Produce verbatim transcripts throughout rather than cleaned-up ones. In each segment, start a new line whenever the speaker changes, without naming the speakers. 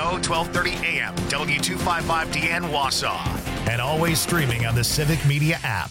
O, twelve thirty A M, W two fifty-five D N Wausau. And always streaming on the Civic Media app.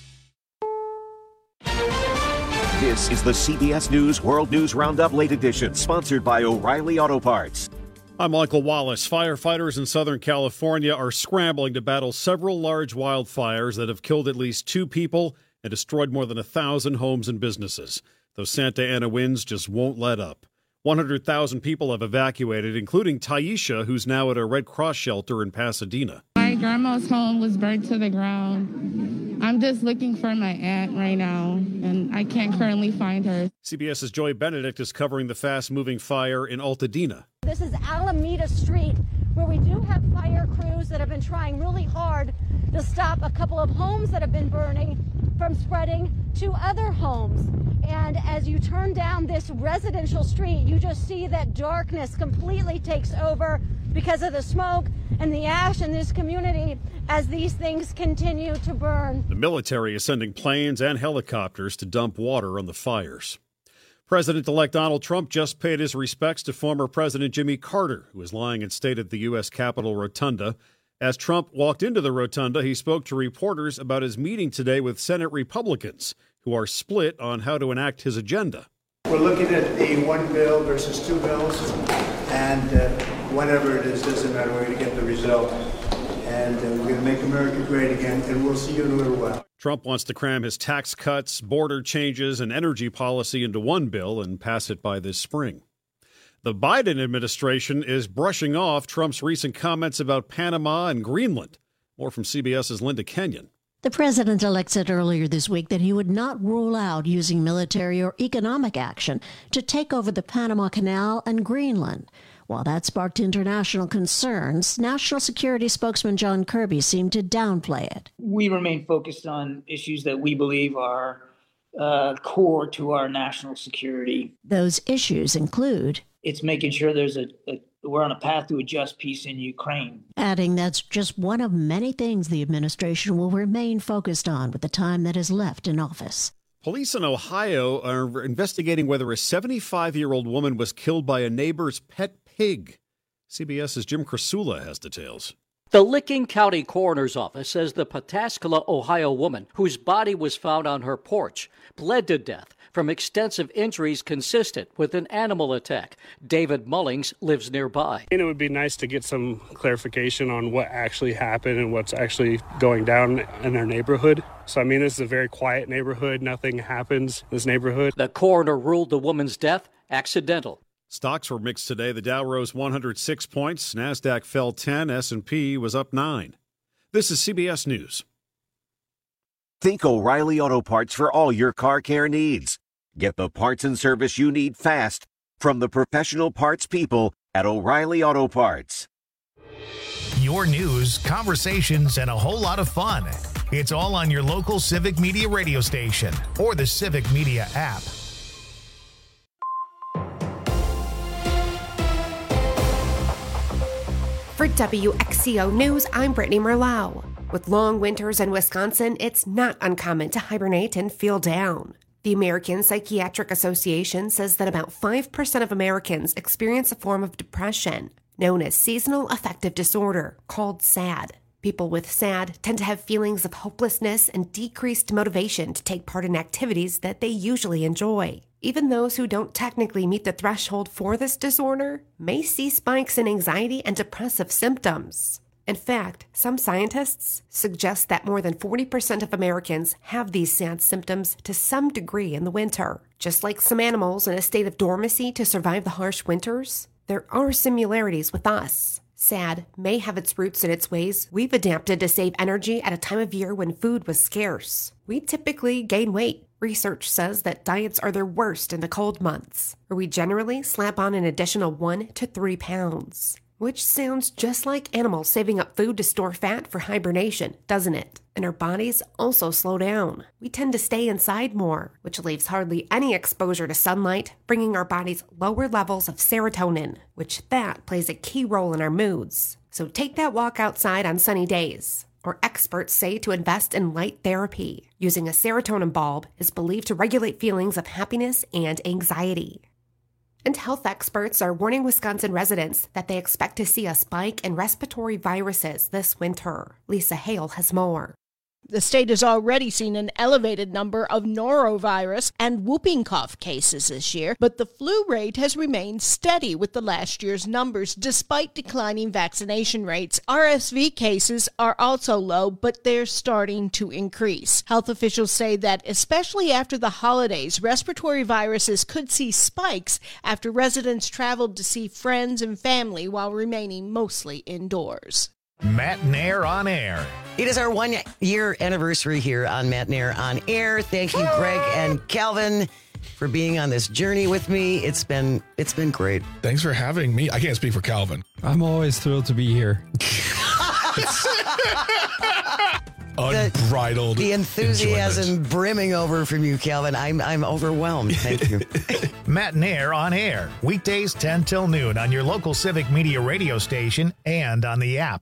This is the C B S News World News Roundup Late Edition, sponsored by O'Reilly Auto Parts.
I'm Michael Wallace. Firefighters in Southern California are scrambling to battle several large wildfires that have killed at least two people and destroyed more than a thousand homes and businesses. Those Santa Ana winds just won't let up. one hundred thousand people have evacuated, including Taisha, who's now at a Red Cross shelter in Pasadena.
My grandma's home was burnt to the ground. I'm just looking for my aunt right now, and I can't currently find her.
CBS's Joy Benedict is covering the fast-moving fire in Altadena.
This is Alameda Street, where we do have fire crews that have been trying really hard to stop a couple of homes that have been burning from spreading to other homes. And as you turn down this residential street, you just see that darkness completely takes over because of the smoke and the ash in this community as these things continue to burn.
The military is sending planes and helicopters to dump water on the fires. President-elect Donald Trump just paid his respects to former President Jimmy Carter, who is lying in state at the U S Capitol Rotunda. As Trump walked into the rotunda, he spoke to reporters about his meeting today with Senate Republicans, who are split on how to enact his agenda.
We're looking at the one bill versus two bills, and uh, whatever it is, doesn't matter. We're going to get the result, and uh, we're going to make America great again, and we'll see you in a little while.
Trump wants to cram his tax cuts, border changes, and energy policy into one bill and pass it by this spring. The Biden administration is brushing off Trump's recent comments about Panama and Greenland. More from CBS's Linda Kenyon.
The president-elect said earlier this week that he would not rule out using military or economic action to take over the Panama Canal and Greenland. While that sparked international concerns, National Security spokesman John Kirby seemed to downplay it.
We remain focused on issues that we believe are uh, core to our national security.
Those issues include...
It's making sure there's a, a we're on a path to a just peace in Ukraine.
Adding that's just one of many things the administration will remain focused on with the time that is left in office.
Police in Ohio are investigating whether a seventy-five-year-old woman was killed by a neighbor's pet pig. CBS's Jim Krasula has details.
The Licking County Coroner's Office says the Pataskala, Ohio woman, whose body was found on her porch, bled to death from extensive injuries consistent with an animal attack. David Mullings lives nearby.
And it would be nice to get some clarification on what actually happened and what's actually going down in our neighborhood. So, I mean, this is a very quiet neighborhood. Nothing happens in this neighborhood.
The coroner ruled the woman's death accidental.
Stocks were mixed today. The Dow rose one hundred six points. NASDAQ fell ten. S and P was up nine. This is C B S News.
Think O'Reilly Auto Parts for all your car care needs. Get the parts and service you need fast from the professional parts people at O'Reilly Auto Parts.
Your news, conversations, and a whole lot of fun. It's all on your local Civic Media radio station or the Civic Media app.
For W X C O News, I'm Brittany Merlau. With long winters in Wisconsin, it's not uncommon to hibernate and feel down. The American Psychiatric Association says that about five percent of Americans experience a form of depression, known as seasonal affective disorder, called SAD. People with SAD tend to have feelings of hopelessness and decreased motivation to take part in activities that they usually enjoy. Even those who don't technically meet the threshold for this disorder may see spikes in anxiety and depressive symptoms. In fact, some scientists suggest that more than forty percent of Americans have these SAD symptoms to some degree in the winter. Just like some animals in a state of dormancy to survive the harsh winters, there are similarities with us. SAD may have its roots in its ways we've adapted to save energy at a time of year when food was scarce. We typically gain weight. Research says that diets are their worst in the cold months, where we generally slap on an additional one to three pounds. Which sounds just like animals saving up food to store fat for hibernation, doesn't it? And our bodies also slow down. We tend to stay inside more, which leaves hardly any exposure to sunlight, bringing our bodies lower levels of serotonin, which that plays a key role in our moods. So take that walk outside on sunny days. Or experts say to invest in light therapy. Using a serotonin bulb is believed to regulate feelings of happiness and anxiety. And health experts are warning Wisconsin residents that they expect to see a spike in respiratory viruses this winter. Lisa Hale has more.
The state has already seen an elevated number of norovirus and whooping cough cases this year, but the flu rate has remained steady with the last year's numbers despite declining vaccination rates. R S V cases are also low, but they're starting to increase. Health officials say that especially after the holidays, respiratory viruses could see spikes after residents traveled to see friends and family while remaining mostly indoors.
Matt Nair on Air.
It is our one-year anniversary here on Matt Nair on Air. Thank you, Greg and Calvin, for being on this journey with me. It's been it's been great.
Thanks for having me. I can't speak for Calvin.
I'm always thrilled to be here.
Unbridled
The, the enthusiasm
enjoyment.
brimming over from you, Calvin. I'm I'm overwhelmed. Thank you.
Matt Nair on Air. Weekdays ten till noon on your local Civic Media radio station and on the app.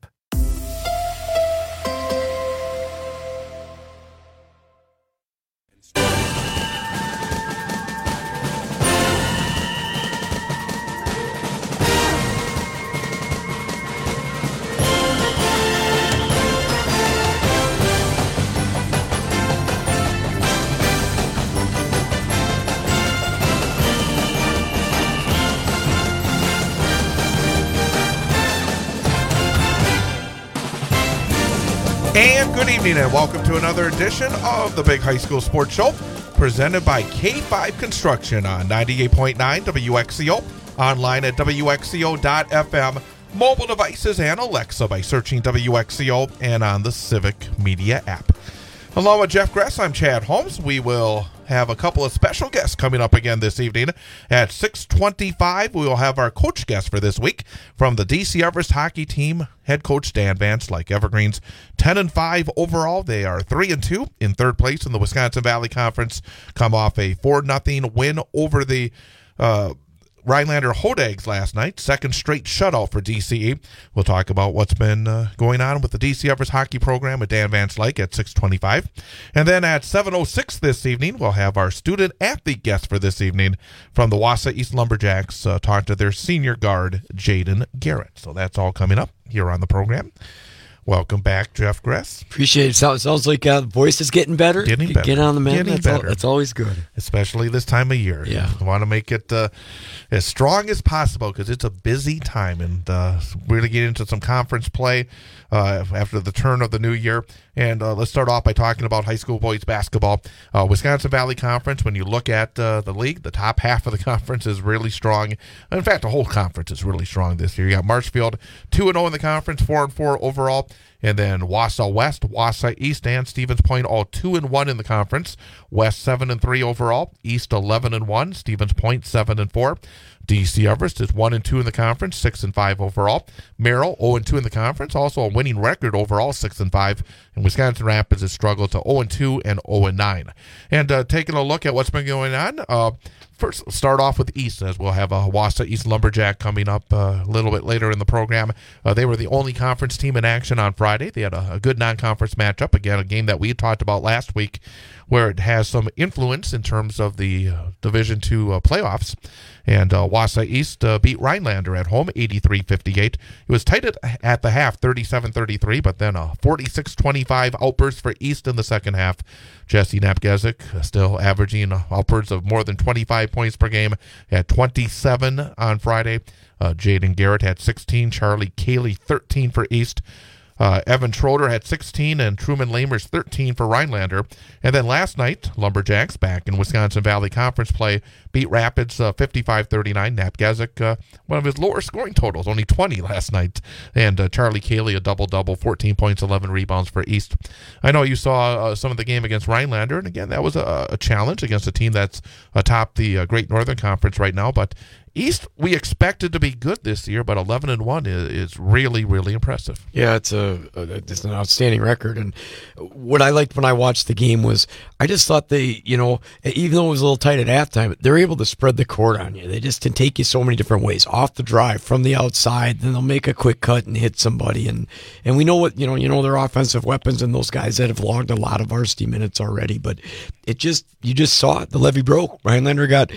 And good evening and welcome to another edition of the Big High School Sports Show presented by K five Construction on ninety-eight point nine W X C O, online at W X C O dot F M, mobile devices and Alexa by searching W X C O and on the Civic Media app. Along with Jeff Gress, I'm Chad Holmes. We will have a couple of special guests coming up again this evening. At six twenty-five, we will have our coach guest for this week from the D C Everest hockey team, head coach Dan Vance. Like Evergreens, ten and five overall. They are three and two in third place in the Wisconsin Valley Conference, come off a four nothing win over the uh, Rhinelander Hodags last night, second straight shutout for D C E. We'll talk about what's been uh, going on with the D C Everest hockey program with Dan Vance Lake at six twenty-five. And then at seven oh six this evening, we'll have our student athlete guest for this evening from the Wausau East Lumberjacks, uh, talk to their senior guard, Jaden Garrett. So that's all coming up here on the program. Welcome back, Jeff Gress.
Appreciate it. Sounds, sounds like uh, the voice is getting better.
Getting better.
Get on the mend.
Getting
That's,
better.
All, that's always good.
Especially this time of year.
Yeah.
We want to make it uh, as strong as possible because it's a busy time. And uh, we're going to get into some conference play uh, after the turn of the new year. And uh, let's start off by talking about high school boys basketball. Uh, Wisconsin Valley Conference, when you look at uh, the league, the top half of the conference is really strong. In fact, the whole conference is really strong this year. You got Marshfield two and oh in the conference, four and four overall. And then Wausau West, Wausau East, and Stevens Point all two and one in the conference. West seven and three overall. East eleven and one. Stevens Point seven and four. D C Everest is one and two in the conference, six and five overall. Merrill oh and two in the conference, also a winning record overall, six and five. And Wisconsin Rapids has struggled to oh and two and oh and nine. And uh, taking a look at what's been going on. Uh, First, start off with East, as we'll have a Wausau East Lumberjack coming up uh, a little bit later in the program. Uh, they were the only conference team in action on Friday. They had a, a good non-conference matchup. Again, a game that we talked about last week where it has some influence in terms of the uh, Division two uh, playoffs. And uh, Wausau East uh, beat Rhinelander at home, eighty-three fifty-eight. It was tight at, at the half, thirty-seven thirty-three, but then a forty-six twenty-five outburst for East in the second half. Jesse Napgezik uh, still averaging uh, upwards of more than twenty-five points per game at twenty-seven on Friday. Uh, Jaden Garrett had sixteen, Charlie Cayley thirteen for East. Uh, Evan Schroeder had sixteen and Truman Lamers thirteen for Rhinelander. And then last night, Lumberjacks back in Wisconsin Valley Conference play beat Rapids uh, fifty-five thirty-nine. Napgezik, uh, one of his lower scoring totals, only twenty last night. And uh, Charlie Cayley, a double-double, fourteen points, eleven rebounds for East. I know you saw uh, some of the game against Rhinelander, and again, that was a, a challenge against a team that's atop the uh, Great Northern Conference right now, but East, we expected to be good this year, but eleven and one is, is really, really impressive.
Yeah, it's a, a it's an outstanding record. And what I liked when I watched the game was I just thought they, you know, even though it was a little tight at halftime, they're able to spread the court on you. They just can take you so many different ways. Off the drive, from the outside, then they'll make a quick cut and hit somebody. And and we know what, you know, you know their offensive weapons and those guys that have logged a lot of varsity minutes already. But it just, you just saw it. The levee broke. Rhinelander got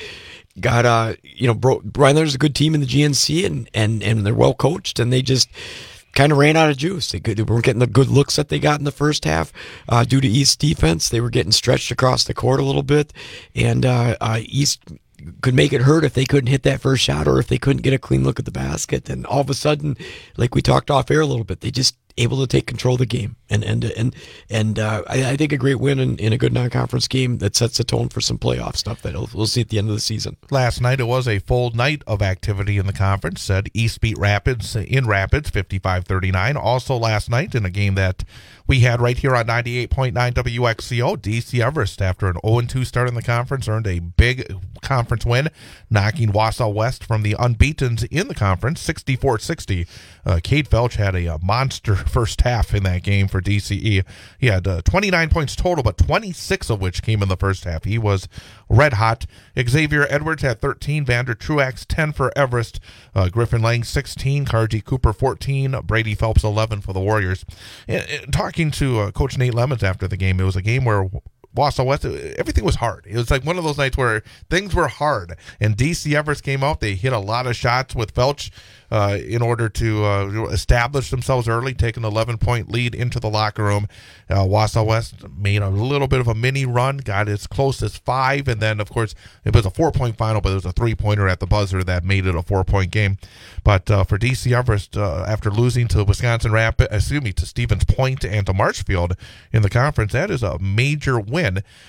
got uh you know bro, Rhinelanders is a good team in the G N C, and and and they're well coached, and they just kind of ran out of juice. They, they weren't getting the good looks that they got in the first half uh, due to East defense. They were getting stretched across the court a little bit, and uh, uh, East could make it hurt if they couldn't hit that first shot or if they couldn't get a clean look at the basket. And all of a sudden, like we talked off air a little bit, they just able to take control of the game. And and and and uh, I, I think a great win in, in a good non-conference game that sets the tone for some playoff stuff that we'll see at the end of the season.
Last night it was a full night of activity in the conference. Said East beat Rapids in Rapids fifty-five thirty-nine. Also last night in a game that we had right here on ninety-eight point nine W X C O, D C Everest, after an oh and two start in the conference, earned a big conference win, knocking Wausau West from the unbeatens in the conference, sixty-four sixty. Uh, Cade Felch had a, a monster first half in that game for D C E. He had uh, twenty-nine points total, but twenty-six of which came in the first half. He was red hot. Xavier Edwards had thirteen, Vander Truax ten for Everest, uh, Griffin Lang sixteen, Karji Cooper fourteen, Brady Phelps eleven for the Warriors. And, and talking to uh, Coach Nate Lemons after the game, it was a game where Wausau West, everything was hard. It was like one of those nights where things were hard, and D C Everest came out. They hit a lot of shots with Felch uh, in order to uh, establish themselves early, take an eleven-point lead into the locker room. Uh, Wausau West made a little bit of a mini run, got as close as five, and then, of course, it was a four-point final, but it was a three-pointer at the buzzer that made it a four-point game. But uh, for D C Everest, uh, after losing to Wisconsin Rapids, excuse me, to Stevens Point and to Marshfield in the conference, that is a major win.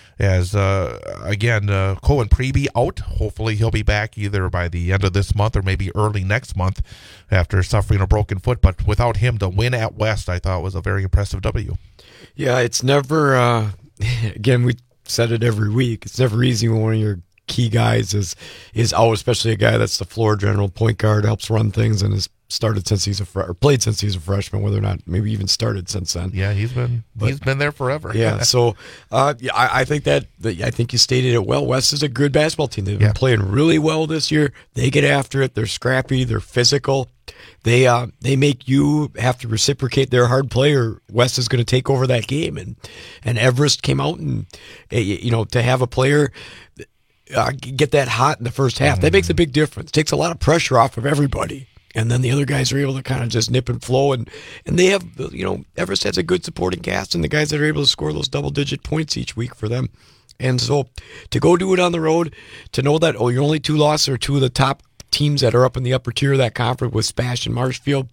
As uh, again, uh, Cohen Preby out. Hopefully, he'll be back either by the end of this month or maybe early next month after suffering a broken foot. But without him, to win at West, I thought was a very impressive W.
Yeah, it's never. Uh, again, we said it every week. It's never easy when one of your key guys is is out, especially a guy that's the floor general, point guard, helps run things, and has started since he's a fre- or played since he's a freshman, whether or not maybe even started since then.
Yeah, he's been but, he's been there forever.
Yeah, so uh, yeah, I, I think that, that I think you stated it well. West is a good basketball team. They've been yeah. playing really well this year. They get after it. They're scrappy. They're physical. They uh, they make you have to reciprocate their hard play, or West is going to take over that game. And and Everest came out and you know to have a player uh, get that hot in the first half, mm-hmm. that makes a big difference. It takes a lot of pressure off of everybody. And then the other guys are able to kind of just nip and flow. And, and they have, you know, Everest has a good supporting cast, and the guys that are able to score those double-digit points each week for them. And so to go do it on the road, to know that, oh, your only two losses are two of the top teams that are up in the upper tier of that conference with Spash and Marshfield,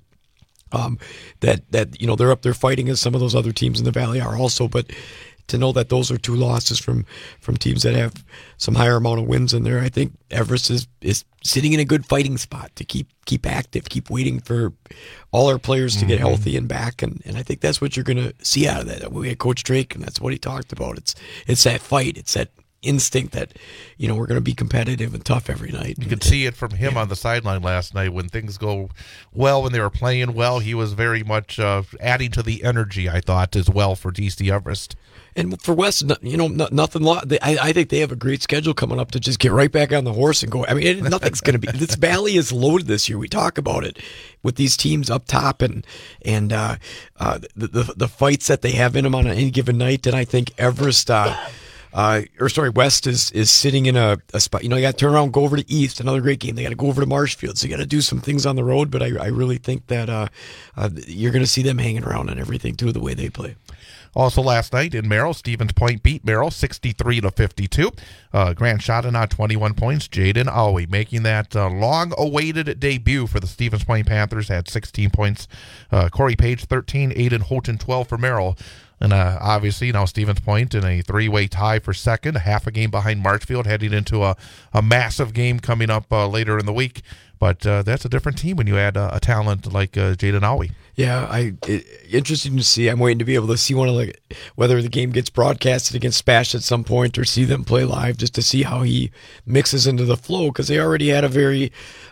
um, that, that, you know, they're up there fighting as some of those other teams in the Valley are also. But to know that those are two losses from, from teams that have some higher amount of wins in there, I think Everest is, is sitting in a good fighting spot to keep keep active, keep waiting for all our players to get healthy and back, and, and I think that's what you're going to see out of that. We had Coach Drake, and that's what he talked about. It's it's that fight, it's that instinct that, you know, we're going to be competitive and tough every night.
You could see it from him yeah. on the sideline last night when things go well, when they were playing well. He was very much uh, adding to the energy, I thought, as well for D C Everest.
And for West, you know, nothing. I, I think they have a great schedule coming up to just get right back on the horse and go. I mean, nothing's going to be. This Valley is loaded this year. We talk about it with these teams up top and and uh, uh, the, the the fights that they have in them on any given night. And I think Everest, uh, uh, or sorry, West is is sitting in a, a spot. You know, you got to turn around, go over to East, another great game. They got to go over to Marshfield, so you got to do some things on the road. But I, I really think that uh, uh, you're going to see them hanging around and everything too, the way they play.
Also last night in Merrill, Stevens Point beat Merrill sixty-three to fifty-two. Uh, Grant Schottenow twenty-one points. Jaden Awi making that uh, long-awaited debut for the Stevens Point Panthers, had sixteen points. Uh, Corey Page thirteen, Aiden Houghton twelve for Merrill. And uh, obviously now Stevens Point in a three-way tie for second, half a game behind Marshfield, heading into a, a massive game coming up uh, later in the week. But uh, that's a different team when you add uh, a talent like uh, Jaden Awi.
Yeah, I it, interesting to see. I'm waiting to be able to see one of the whether the game gets broadcasted against Spash at some point or see them play live, just to see how he mixes into the flow, because they already had a very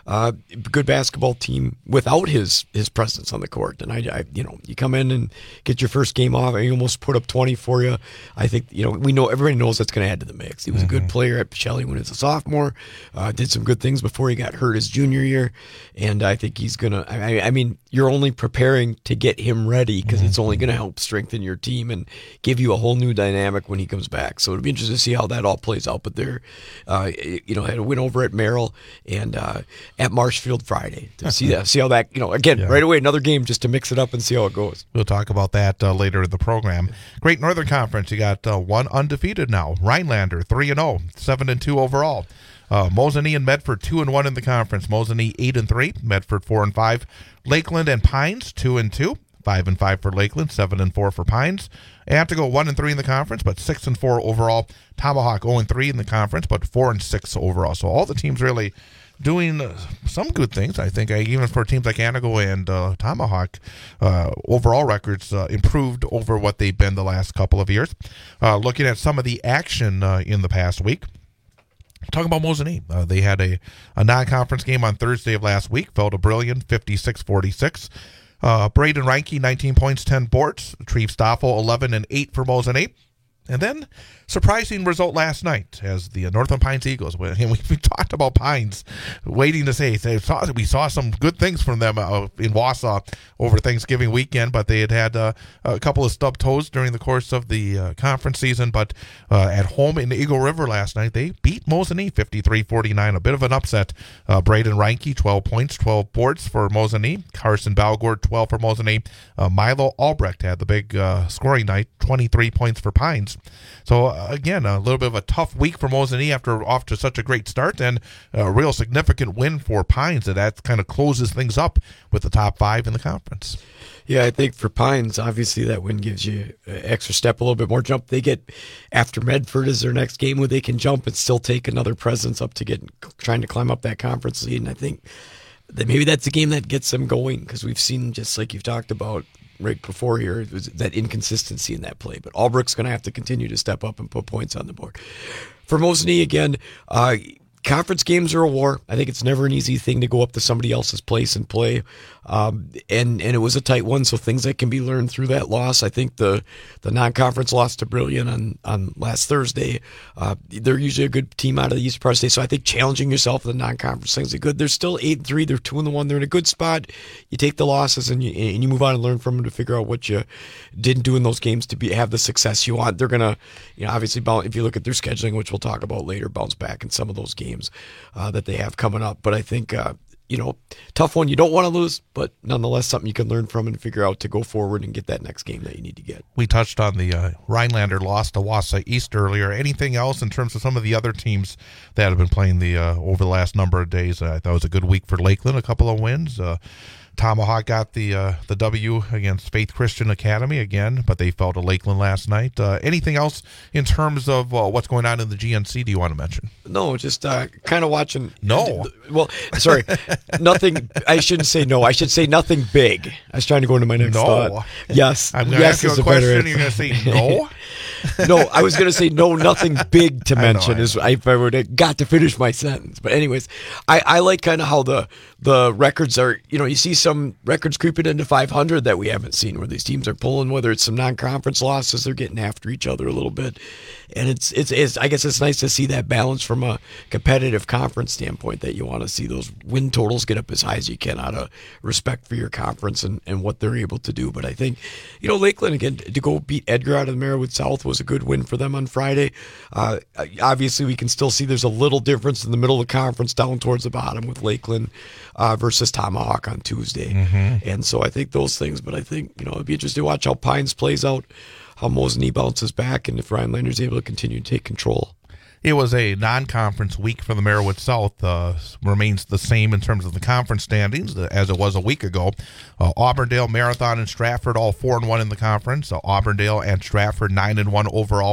uh, good basketball team without his his presence on the court. And I, I, you know, you come in and get your first game off, and he almost put up twenty for you. I think, you know, we know everybody knows that's going to add to the mix. He was mm-hmm. a good player at Shelley when he was a sophomore. Uh, did some good things before he got hurt his junior year, and I think he's gonna. I, I mean, you're only preparing to get him ready because mm-hmm. it's only going to help strengthen your team and give you a whole new dynamic when he comes back. So it'll be interesting to see how that all plays out. But they're, uh, you know, had a win over at Merrill and uh, at Marshfield Friday to see that, see how that, you know, again, yeah. right away another game just to mix it up and see how it goes.
We'll talk about that uh, later in the program. Great Northern Conference, you got uh, one undefeated now. Rhinelander three and zero, seven and two overall. Uh, Mosinee and Medford two and one in the conference. Mosinee eight and three, Medford four and five. Lakeland and Pines two and two, five and five for Lakeland, seven and four for Pines. Antigo one and three in the conference, but six and four overall. Tomahawk zero and three in the conference, but four and six overall. So all the teams really doing uh, some good things. I think uh, even for teams like Antigo and uh, Tomahawk, uh, overall records uh, improved over what they've been the last couple of years. Uh, looking at some of the action uh, in the past week. Talking about Mosinee, uh, they had a, a non-conference game on Thursday of last week. Fell to Brillion, fifty-six forty-six. Uh, Braden Reinke, nineteen points, ten boards. Treve Stoffel, eleven and eight for Mosinee. And then, surprising result last night as the Northern Pines Eagles, and we, we talked about Pines, waiting to say, they saw, we saw some good things from them uh, in Wausau over Thanksgiving weekend, but they had had uh, a couple of stub toes during the course of the uh, conference season. But uh, at home in Eagle River last night, they beat Mosinee fifty-three forty-nine, a bit of an upset. Uh, Braden Reinke, twelve points, twelve boards for Mosinee. Carson Balgord, twelve for Mosinee. Uh, Milo Albrecht had the big uh, scoring night, twenty-three points for Pines. So, uh, again, a little bit of a tough week for Mosinee after off to such a great start, and a real significant win for Pines. That that kind of closes things up with the top five in the conference.
Yeah, I think for Pines, obviously that win gives you an extra step, a little bit more jump. They get after Medford is their next game where they can jump and still take another presence up to get trying to climb up that conference lead. And I think that maybe that's the game that gets them going, because we've seen, just like you've talked about right before here, it was that inconsistency in that play. But Albrecht's going to have to continue to step up and put points on the board. For Mosinee, again, uh, conference games are a war. I think it's never an easy thing to go up to somebody else's place and play. Um, and, and it was a tight one, so things that can be learned through that loss. I think the, the non-conference loss to Brillion on, on last Thursday, uh, they're usually a good team out of the East Part State, so I think challenging yourself in the non-conference things are good. They're still eight and three, they're two and one, they're in a good spot. You take the losses and you, and you move on and learn from them to figure out what you didn't do in those games to be have the success you want. They're going to, you know, obviously, if you look at their scheduling, which we'll talk about later, bounce back in some of those games uh, that they have coming up. But I think, uh, you know, tough one you don't want to lose, but nonetheless something you can learn from and figure out to go forward and get that next game that you need to get.
We touched on the uh, Rhinelander loss to Wausau East earlier. Anything else in terms of some of the other teams that have been playing the uh, over the last number of days? Uh, I thought it was a good week for Lakeland, a couple of wins. Uh, Tomahawk got the uh, the W against Faith Christian Academy again, but they fell to Lakeland last night. Uh, anything else in terms of uh, what's going on in the G N C do you want to mention?
No, just uh, kind of watching.
No.
Well, sorry. nothing. I shouldn't say no. I should say nothing big. I was trying to go into my next
no.
thought. Yes.
I'm going to
yes
ask you a question. You're going to say no?
No, I was going to say no, nothing big to mention. I know, I is I, if I would have got to finish my sentence. But anyways, I, I like kind of how the the records are, you know, you see some records creeping into five hundred that we haven't seen, where these teams are pulling, whether it's some non-conference losses, they're getting after each other a little bit. And it's, it's, it's I guess it's nice to see that balance from a competitive conference standpoint, that you want to see those win totals get up as high as you can out of respect for your conference and, and what they're able to do. But I think, you know, Lakeland, again, to go beat Edgar out of the Merriwood South was a good win for them on Friday. Uh, obviously, we can still see there's a little difference in the middle of the conference down towards the bottom with Lakeland uh, versus Tomahawk on Tuesday.
Mm-hmm.
And so I think those things, but I think, you know, it'd be interesting to watch how Pines plays out, how Mosinee bounces back, and if Rhinelander's able to continue to take control.
It was a non-conference week for the Merriwood South. Uh, remains the same in terms of the conference standings as it was a week ago. Uh, Auburndale, Marathon, and Stratford all four and one in the conference. Uh, Auburndale and Stratford nine and one overall.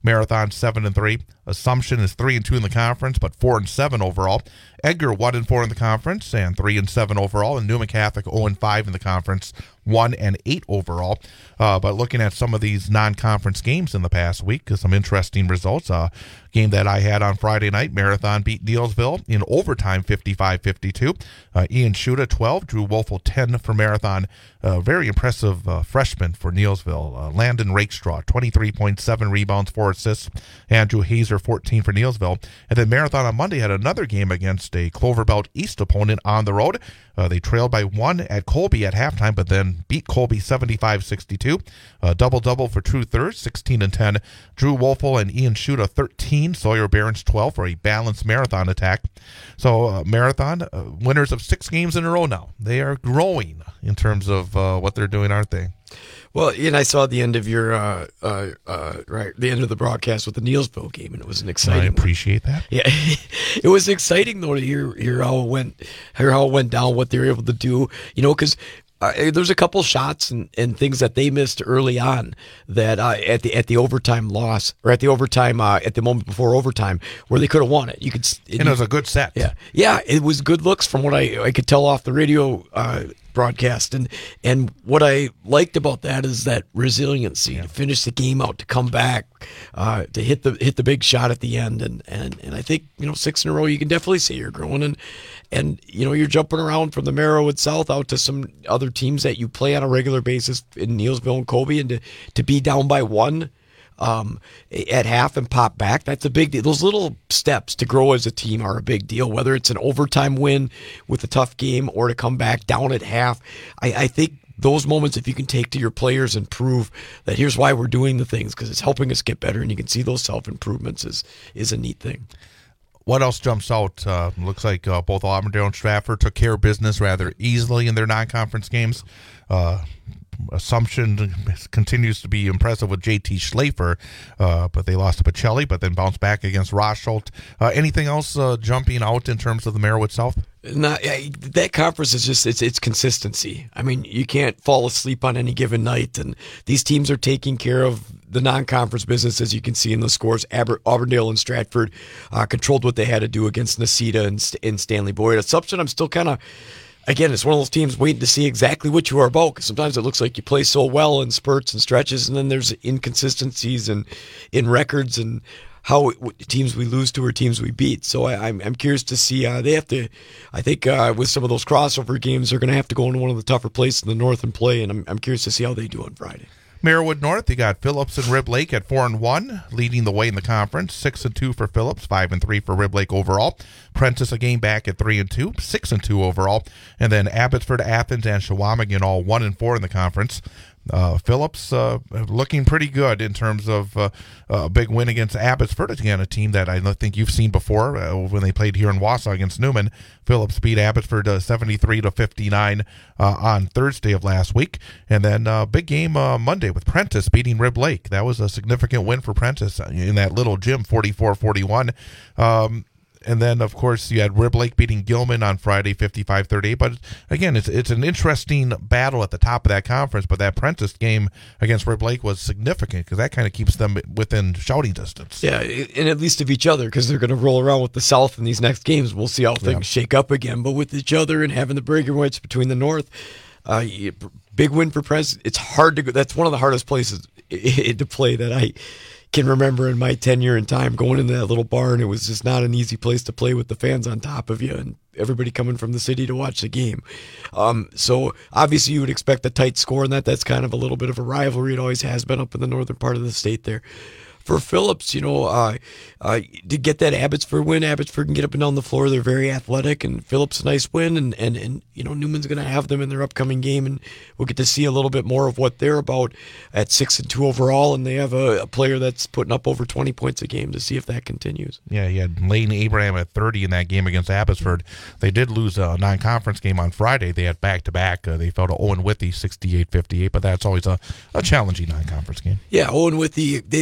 Marathon seven and three. Assumption is three and two in the conference, but four and seven overall. Edgar one and four in the conference and three and seven overall. And Newman Catholic zero and five in the conference, one and eight overall. Uh, but looking at some of these non-conference games in the past week, some interesting results. Uh, game that I had on Friday night, Marathon beat Neillsville in overtime, fifty-five fifty-two. Uh, Ian Schuta twelve, Drew Wolfel ten for Marathon. Uh, very impressive uh, freshman for Neillsville. Uh, Landon Rakestraw, twenty-three point seven rebounds, four assists. Andrew Hazer, fourteen for Neillsville. And then Marathon on Monday had another game against a Clover Belt East opponent on the road. Uh, they trailed by one at Colby at halftime, but then beat Colby seventy-five sixty-two. Uh, double-double for True Third, sixteen and ten. Drew Wolfel and Ian Schuta, thirteen. Sawyer Barons, twelve for a balanced Marathon attack. So uh, Marathon, uh, winners of six games in a row now. They are growing in terms of uh, what they're doing, aren't they?
Well, and I saw the end of your, uh, uh, uh, right, the end of the broadcast with the Neillsville game, and it was an exciting.
I appreciate
one.
that.
Yeah, it was exciting though to hear, hear how it went, hear how it went down, what they were able to do. You know, because uh, there's a couple shots and, and things that they missed early on that uh, at the at the overtime loss or at the overtime uh, at the moment before overtime where they could have won it. You could,
it, and it was a good set.
Yeah, yeah, it was good looks from what I I could tell off the radio. Uh, broadcast and and what I liked about that is that resiliency yeah. to finish the game out, to come back, uh, to hit the hit the big shot at the end, and and and I think, you know, six in a row you can definitely say you're growing, and and you know, you're jumping around from the Marrowood South out to some other teams that you play on a regular basis in Neillsville and Colby, and to to be down by one Um, at half and pop back, that's a big deal. Those little steps to grow as a team are a big deal, whether it's an overtime win with a tough game or to come back down at half. I, I think those moments, if you can take to your players and prove that here's why we're doing the things, because it's helping us get better, and you can see those self-improvements is, is a neat thing.
What else jumps out? Uh, looks like uh, both Auburndale and Stratford took care of business rather easily in their non-conference games. Uh, Assumption continues to be impressive with J T Schlafer, uh, but they lost to Pacelli, but then bounced back against Rosholt. Uh, anything else uh, jumping out in terms of the Marrowood South?
Not, that conference is just, it's it's consistency. I mean, you can't fall asleep on any given night, and these teams are taking care of the non-conference business, as you can see in the scores. Aber, Auburndale and Stratford uh, controlled what they had to do against Necedah and, and Stanley Boyd. Assumption, I'm still kind of, again, it's one of those teams waiting to see exactly what you are about, because sometimes it looks like you play so well in spurts and stretches, and then there's inconsistencies and in records and how it, teams we lose to or teams we beat. So I, I'm I'm curious to see. Uh, they have to, I think, uh, with some of those crossover games, they're going to have to go into one of the tougher places in the North and play, and I'm I'm curious to see how they do on Friday.
Marrowood North, you got Phillips and Rib Lake at four and one, leading the way in the conference. Six and two for Phillips, five and three for Rib Lake overall. Prentice a game back at three and two, six and two overall, and then Abbotsford, Athens, and Chequamegon all one and four in the conference. Uh, Phillips uh, looking pretty good in terms of uh, a big win against Abbotsford. Again, a team that I think you've seen before uh, when they played here in Wausau against Newman. Phillips beat Abbotsford uh, seventy-three to fifty-nine uh, on Thursday of last week. And then uh, big game uh, Monday with Prentice beating Rib Lake. That was a significant win for Prentice in that little gym, forty-four forty-one. Um, And then, of course, you had Rib Lake beating Gilman on Friday, fifty-five thirty-eight. But, again, it's it's an interesting battle at the top of that conference. But that Prentice game against Rib Lake was significant because that kind of keeps them within shouting distance.
Yeah, and at least of each other, because they're going to roll around with the South in these next games. We'll see how things yeah. shake up again. But with each other and having the Breaker-Whites between the North, uh, big win for Prentice. It's hard to go. That's one of the hardest places to play that I can remember in my tenure in time, going into that little barn. It was just not an easy place to play with the fans on top of you and everybody coming from the city to watch the game. Um, so obviously you would expect a tight score in that. That's kind of a little bit of a rivalry. It always has been up in the northern part of the state there. For Phillips, you know, uh, uh, to get that Abbotsford win, Abbotsford can get up and down the floor. They're very athletic, and Phillips a nice win, and, and, and you know, Newman's going to have them in their upcoming game, and we'll get to see a little bit more of what they're about at six and two overall, and they have a, a player that's putting up over twenty points a game to see if that continues.
Yeah, you had Layton Abraham at thirty in that game against Abbotsford. They did lose a non-conference game on Friday. They had back-to-back. Uh, they fell to Owen Withy, sixty-eight fifty-eight, but that's always a, a challenging non-conference game.
Yeah, Owen Withy, they, they come in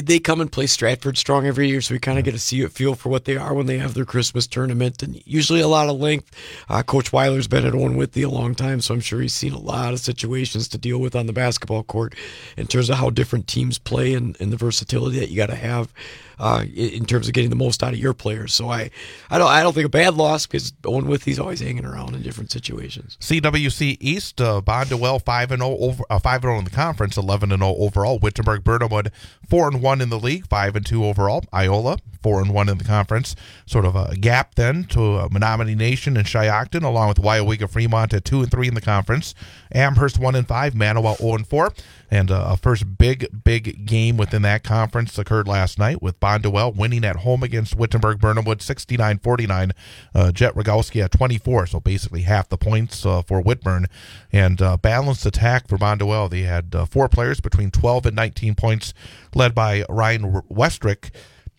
play Stratford strong every year, so we kind of get to see it, feel for what they are when they have their Christmas tournament, and usually a lot of length. Uh, Coach Weiler's been at Owen Whitney a long time, so I'm sure he's seen a lot of situations to deal with on the basketball court in terms of how different teams play and, and the versatility that you got to have uh, in terms of getting the most out of your players. So I, I don't, I don't think a bad loss because Owen Whitney's always hanging around in different situations.
C W C East, uh, Bondwell five and zero over uh, five and zero in the conference, eleven and zero overall. Wittenberg Burnhamwood four and one in the league, five and two overall. Iola four and one in the conference. Sort of a gap then to uh, Menominee Nation and Shiocton, along with Wyowega Fremont at two and three in the conference. Amherst one and five, Manawa zero and four. And uh, a first big, big game within that conference occurred last night with Bondwell winning at home against Wittenberg Burnhamwood sixty-nine forty-nine. Uh, Jet Rogowski at twenty-four, so basically half the points uh, for Whitburn. And uh, balanced attack for Bondwell. They had uh, four players between twelve and nineteen points, led by Ryan Westrick.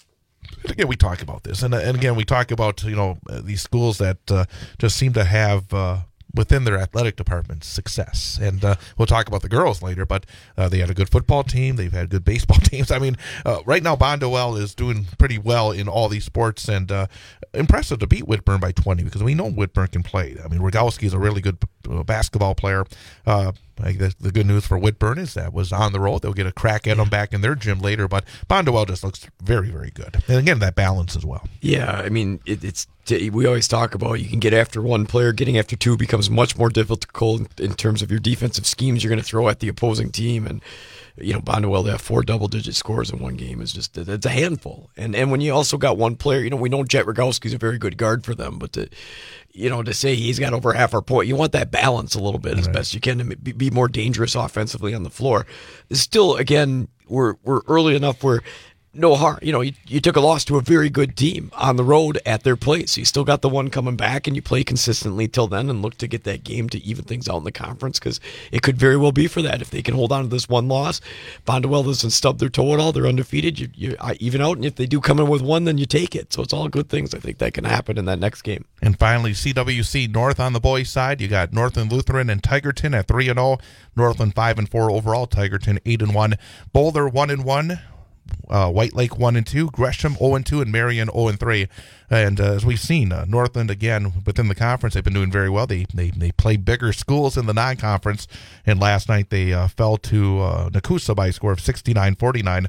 And again, we talk about this. And, uh, and again, we talk about, you know, these schools that uh, just seem to have... Uh, within their athletic department, success. And uh, we'll talk about the girls later, but uh, they had a good football team. They've had good baseball teams. I mean, uh, right now, Bondwell is doing pretty well in all these sports, and uh, impressive to beat Whitburn by twenty because we know Whitburn can play. I mean, Rogowski is a really good uh, basketball player. Uh, I guess the good news for Whitburn is that was on the road. They'll get a crack at them back in their gym later, but Bondwell just looks very, very good. And again, that balance as well.
Yeah, I mean, it, it's we always talk about you can get after one player, getting after two becomes much more difficult in terms of your defensive schemes you're going to throw at the opposing team. And, you know, Bondwell, they have four double-digit scores in one game. Is just it's a handful. And and when you also got one player, you know, we know Jet Rogowski's a very good guard for them, but to, you know, to say he's got over half our point, you want that balance a little bit as right. best you can to be, be more dangerous offensively on the floor. Still, again, we're we're early enough where no harm. You know, you, you took a loss to a very good team on the road at their place. You still got the one coming back, and you play consistently till then and look to get that game to even things out in the conference because it could very well be for that. If they can hold on to this one loss, Bondwell doesn't stub their toe at all. They're undefeated. You, you even out, and if they do come in with one, then you take it. So it's all good things. I think that can happen in that next game.
And finally, C W C North on the boys' side. You got Northland Lutheran and Tigerton at three and zero. Northland five and four overall. Tigerton eight and one. Boulder one and one. Uh, White Lake one and two, Gresham zero and two, and Marion zero and three. And uh, as we've seen, uh, Northland again within the conference, they've been doing very well. They they they play bigger schools in the non-conference, and last night they uh, fell to uh, Nakusa by a score of sixty-nine forty-nine.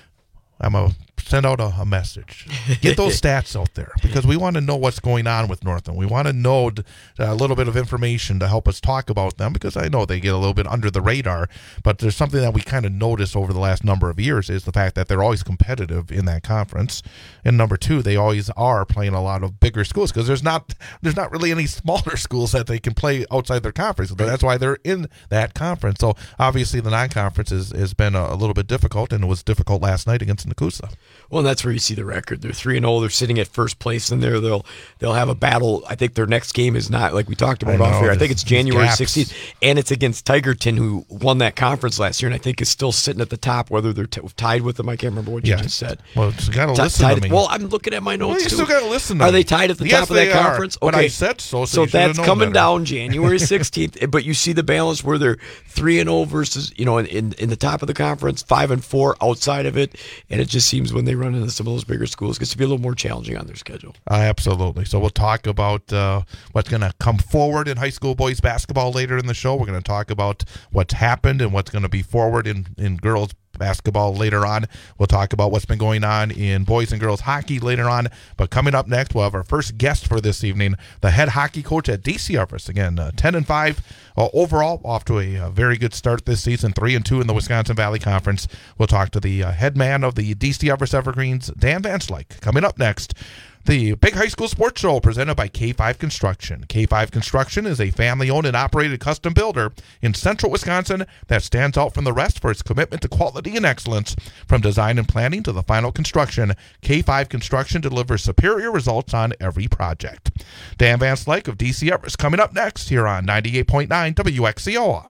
I'm a send out a, a message. Get those stats out there because we want to know what's going on with Northland. We want to know a little bit of information to help us talk about them because I know they get a little bit under the radar, but there's something that we kind of notice over the last number of years is the fact that they're always competitive in that conference. And number two, they always are playing a lot of bigger schools because there's not there's not really any smaller schools that they can play outside their conference. But that's why they're in that conference. So obviously the non-conference is, has been a, a little bit difficult, and it was difficult last night against Nakusa.
Well, and that's where you see the record. They're three and zero. They're sitting at first place, and there they'll they'll have a battle. I think their next game is not like we talked about off here. I think it's January sixteenth, and it's against Tigerton, who won that conference last year, and I think is still sitting at the top. Whether they're t- tied with them, I can't remember what you
yeah.
just said.
Well, you got to
T-
listen
tied,
to me.
Well, I'm looking at my notes
well, you
too.
still got to listen to
Are
me.
they tied at the
yes,
top of that
are.
conference?
But
okay,
I said so.
So,
So,
so that's coming
better.
down January sixteenth. But you see the balance where they're three and zero versus you know in, in in the top of the conference, five and four outside of it, and it just seems when they run into some of those bigger schools, it gets to be a little more challenging on their schedule.
Uh, absolutely. So we'll talk about uh, what's going to come forward in high school boys basketball later in the show. We're going to talk about what's happened and what's going to be forward in, in girls basketball later on. We'll talk about what's been going on in boys and girls hockey later on. But coming up next, we'll have our first guest for this evening, the head hockey coach at D C Everest. Again, uh, ten and five uh, overall, off to a, a very good start this season, three and two in the Wisconsin Valley Conference. We'll talk to the uh, head man of the D C Everest Evergreens, Dan Van Slyke, coming up next. The Big High School Sports Show presented by K five Construction. K five Construction is a family-owned and operated custom builder in central Wisconsin that stands out from the rest for its commitment to quality and excellence. From design and planning to the final construction, K five Construction delivers superior results on every project. Dan Van Slyke of D C Everest coming up next here on ninety-eight point nine W X C O.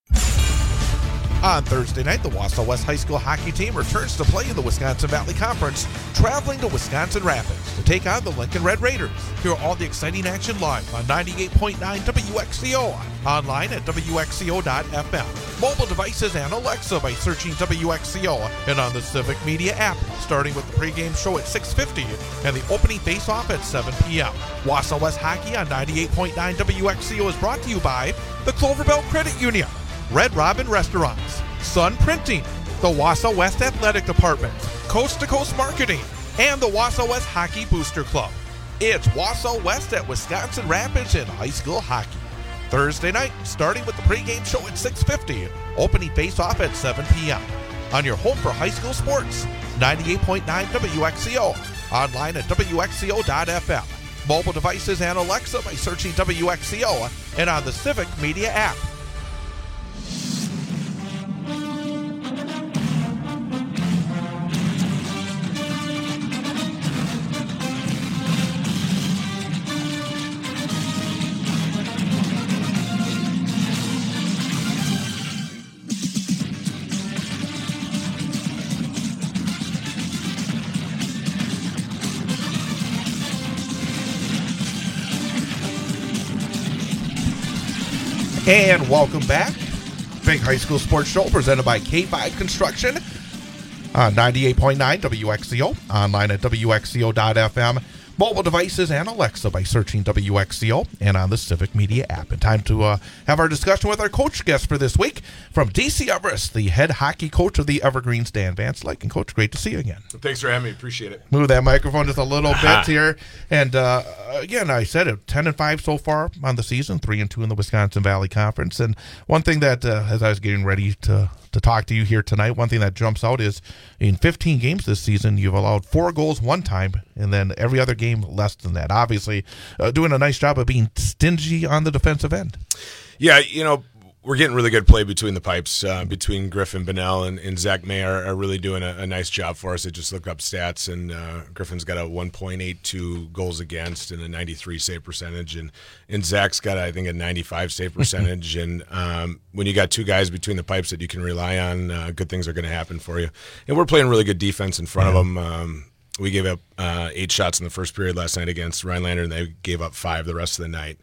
On Thursday night, the Wausau West High School hockey team returns to play in the Wisconsin Valley Conference, traveling to Wisconsin Rapids to take on the Lincoln Red Raiders. Hear all the exciting action live on ninety-eight point nine W X C O, online at W X C O dot F M. mobile devices, and Alexa by searching W X C O and on the Civic Media app, starting with the pregame show at six fifty and the opening face-off at seven p.m. Wausau West Hockey on ninety-eight point nine W X C O is brought to you by the Clover Belt Credit Union, Red Robin Restaurants, Sun Printing, the Wausau West Athletic Department, Coast to Coast Marketing, and the Wausau West Hockey Booster Club. It's Wausau West at Wisconsin Rapids in high school hockey. Thursday night, starting with the pregame show at six fifty, opening face-off at seven p.m. on your home for high school sports, ninety-eight point nine W X C O, online at W X C O dot F M, mobile devices and Alexa by searching W X C O, and on the Civic Media app. And welcome back. Big High School Sports Show presented by K five Construction on ninety-eight point nine W X C O, online at W X C O dot F M, mobile devices and Alexa by searching W X C O, and on the Civic Media app. And time to uh, have our discussion with our coach guest for this week from D C Everest, the head hockey coach of the Evergreens, Dan Van Slyke. And Coach, great to see you again.
Thanks for having me. Appreciate it.
Move that microphone just a little bit here. And uh, again, I said it, ten and five so far on the season, three and two in the Wisconsin Valley Conference. And one thing that, uh, as I was getting ready to to talk to you here tonight, one thing that jumps out is in fifteen games this season, you've allowed four goals one time, and then every other game less than that. Obviously, uh, doing a nice job of being stingy on the defensive end.
Yeah, you know, we're getting really good play between the pipes, uh, between Griffin Bonnell and, and Zach May are, are really doing a, a nice job for us. I just looked up stats, and uh, Griffin's got a one point eight two goals against and a ninety-three save percentage, and, and Zach's got, I think, a ninety-five save percentage. And um, when you got two guys between the pipes that you can rely on, uh, good things are going to happen for you. And we're playing really good defense in front yeah. of them. Um, we gave up uh, eight shots in the first period last night against Rhinelander, and they gave up five the rest of the night.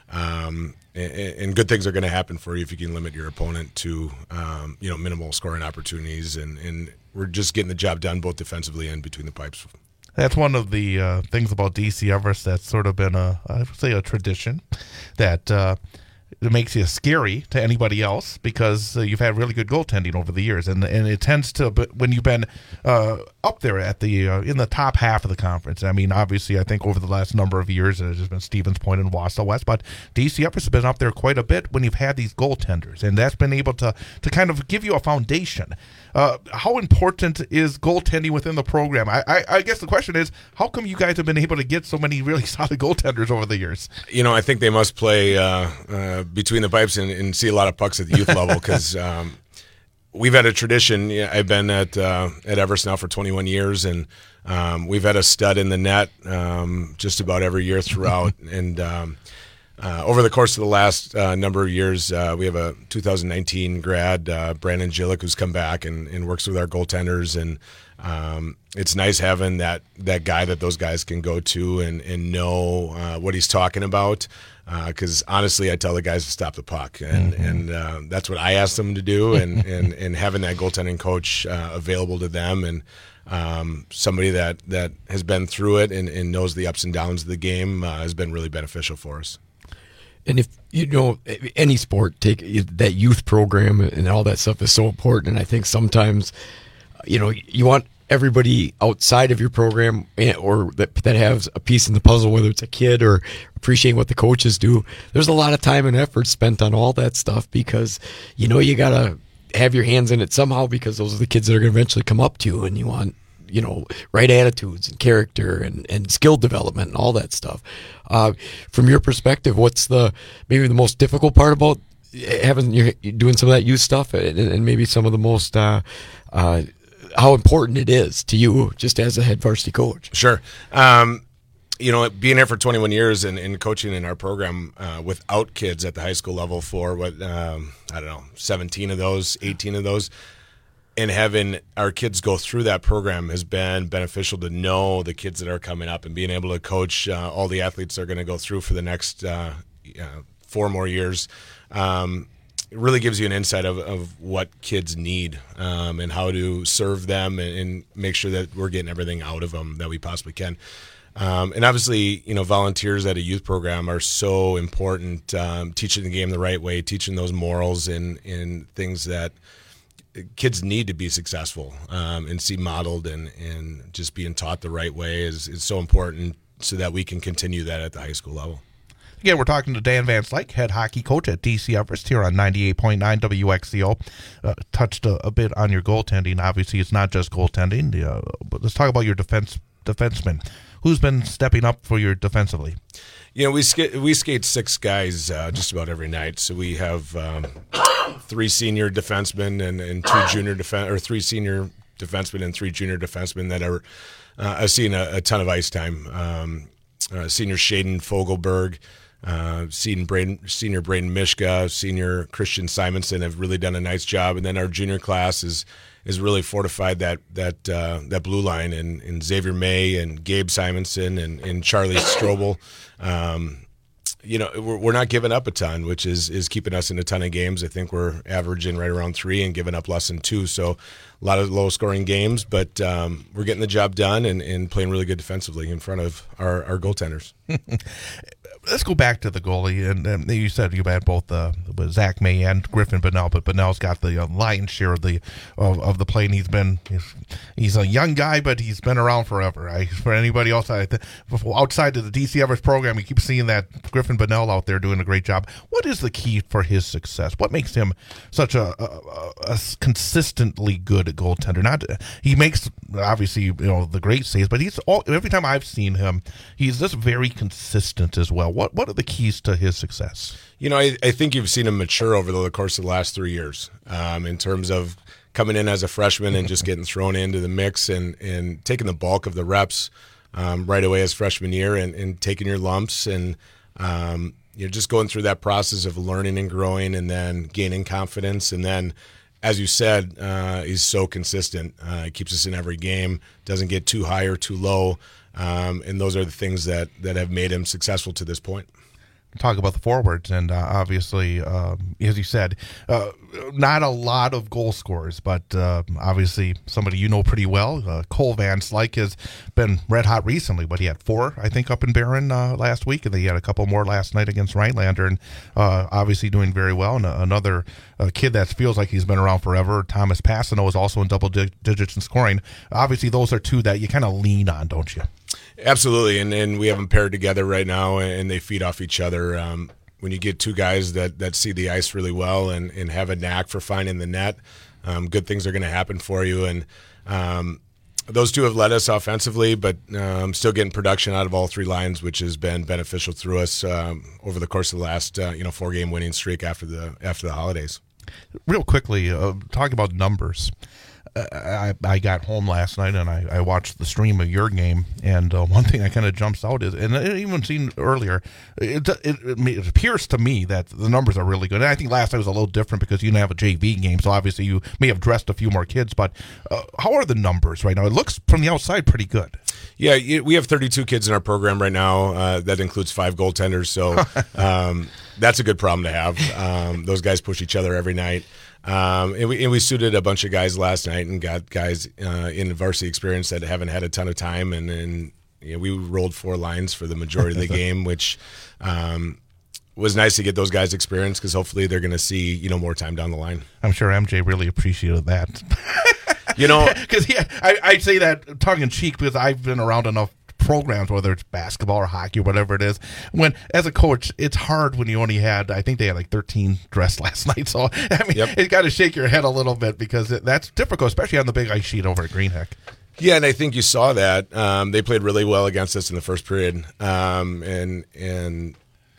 Um, and, and good things are going to happen for you if you can limit your opponent to, um, you know, minimal scoring opportunities. And, and we're just getting the job done both defensively and between the pipes.
That's one of the uh, things about D C Everest that's sort of been a, I would say, a tradition that uh, it makes you scary to anybody else because uh, you've had really good goaltending over the years, and and it tends to, but when you've been uh, up there at the uh, in the top half of the conference. I mean, obviously, I think over the last number of years, it has been Stevens Point and Wausau West, but D C Everest has been up there quite a bit when you've had these goaltenders, and that's been able to to kind of give you a foundation. Uh, how important is goaltending within the program? I, I, I guess the question is, how come you guys have been able to get so many really solid goaltenders over the years?
You know, I think they must play uh, uh, between the pipes and, and see a lot of pucks at the youth level because um, we've had a tradition. I've been at uh, at Everest now for twenty-one years, and um, we've had a stud in the net um, just about every year throughout. and um, Uh, over the course of the last uh, number of years, uh, we have a two thousand nineteen grad, uh, Brandon Gillick, who's come back and, and works with our goaltenders. And um, it's nice having that that guy that those guys can go to and, and know uh, what he's talking about. Because uh, honestly, I tell the guys to stop the puck. And, mm-hmm. and uh, that's what I asked them to do. And, and, and having that goaltending coach uh, available to them and um, somebody that, that has been through it and, and knows the ups and downs of the game uh, has been really beneficial for us.
And if, you know, any sport, take that youth program and all that stuff is so important. And I think sometimes, you know, you want everybody outside of your program or that that has a piece in the puzzle, whether it's a kid or appreciating what the coaches do. There's a lot of time and effort spent on all that stuff because, you know, you got to have your hands in it somehow because those are the kids that are going to eventually come up to you, and you want, you know, right attitudes and character and, and skill development and all that stuff. Uh, from your perspective, what's the maybe the most difficult part about having you doing some of that youth stuff, and, and maybe some of the most uh, uh, how important it is to you just as a head varsity coach?
Sure. Um, you know, being here for twenty-one years and, and coaching in our program uh, without kids at the high school level for what um, I don't know, seventeen of those, eighteen of those. And having our kids go through that program has been beneficial to know the kids that are coming up and being able to coach uh, all the athletes that are going to go through for the next uh, uh, four more years. Um, it really gives you an insight of, of what kids need um, and how to serve them and, and make sure that we're getting everything out of them that we possibly can. Um, and obviously, you know, volunteers at a youth program are so important, um, teaching the game the right way, teaching those morals and, and things that kids need to be successful um, and see modeled, and, and just being taught the right way is, is so important so that we can continue that at the high school level.
Again, we're talking to Dan Van Slyke, head hockey coach at D C Everest here on ninety-eight point nine W X C O. Uh, touched a, a bit on your goaltending. Obviously, it's not just goaltending, uh, but let's talk about your defense defensemen. Who's been stepping up for you defensively?
You know, we skate, we skate six guys uh, just about every night. So we have um, three senior defensemen and, and two junior defen- or three senior defensemen and three junior defensemen that are uh, I've seen a, a ton of ice time. Um, uh, senior Shaden Fogelberg, uh, senior Braden, senior Braden Mishka, senior Christian Simonson have really done a nice job, and then our junior class is. is really fortified that that uh, that blue line, and, and Xavier May and Gabe Simonson and, and Charlie Strobel. Um, you know, we're, we're not giving up a ton, which is is keeping us in a ton of games. I think we're averaging right around three and giving up less than two. So a lot of low-scoring games, but um, we're getting the job done and, and playing really good defensively in front of our, our goaltenders.
Let's go back to the goalie, and, and you said you had both uh, Zach May and Griffin Bonnell, but Bonnell's got the uh, lion's share of the of, of the play, and he's been he's, he's a young guy, but he's been around forever. I, for anybody else I, outside of the D C Everest program, we keep seeing that Griffin Bonnell out there doing a great job. What is the key for his success? What makes him such a, a, a consistently good goaltender? Not he makes obviously you know the great saves, but he's all, every time I've seen him, he's just very consistent as well. What what are the keys to his success?
You know, I, I think you've seen him mature over the course of the last three years um, in terms of coming in as a freshman and just getting thrown into the mix and, and taking the bulk of the reps um, right away as freshman year and, and taking your lumps and um, you know just going through that process of learning and growing and then gaining confidence. And then, as you said, uh, he's so consistent. Uh, he keeps us in every game, doesn't get too high or too low. Um, and those are the things that, that have made him successful to this point.
Talk about the forwards, and uh, obviously, um, as you said, uh, not a lot of goal scorers, but uh, obviously somebody you know pretty well. Uh, Cole Van Slyke has been red hot recently, but he had four, I think, up in Barron uh, last week, and then he had a couple more last night against Rhinelander, and uh, obviously doing very well. And uh, another uh, kid that feels like he's been around forever, Thomas Passano, is also in double dig- digits in scoring. Obviously, those are two that you kind of lean on, don't you?
Absolutely, and and we have them paired together right now, and they feed off each other. Um, when you get two guys that, that see the ice really well and, and have a knack for finding the net, um, good things are going to happen for you. And um, those two have led us offensively, but um, still getting production out of all three lines, which has been beneficial through us um, over the course of the last uh, you know four game winning streak after the after the holidays.
Real quickly, uh, talking about numbers. I, I got home last night and I, I watched the stream of your game, and uh, one thing that kind of jumps out is, and I even seen earlier, it, it, it appears to me that the numbers are really good. And I think last night was a little different because you didn't have a J V game, so obviously you may have dressed a few more kids, but uh, how are the numbers right now? It looks from the outside pretty good.
Yeah, we have thirty-two kids in our program right now. Uh, that includes five goaltenders, so um, that's a good problem to have. Um, those guys push each other every night. Um, and, we, and we suited a bunch of guys last night and got guys uh, in varsity experience that haven't had a ton of time. And, and you know, we rolled four lines for the majority of the game, which um, was nice to get those guys experience because hopefully they're going to see you know more time down the line.
I'm sure M J really appreciated that.
You know,
because yeah, I, I say that tongue in cheek because I've been around enough programs, whether it's basketball or hockey or whatever it is. When as a coach, it's hard when you only had, I think they had like thirteen dressed last night. So I mean, yep. It's got to shake your head a little bit because it, that's difficult, especially on the big ice sheet over at Greenheck.
Yeah, and I think you saw that um, they played really well against us in the first period, um, and and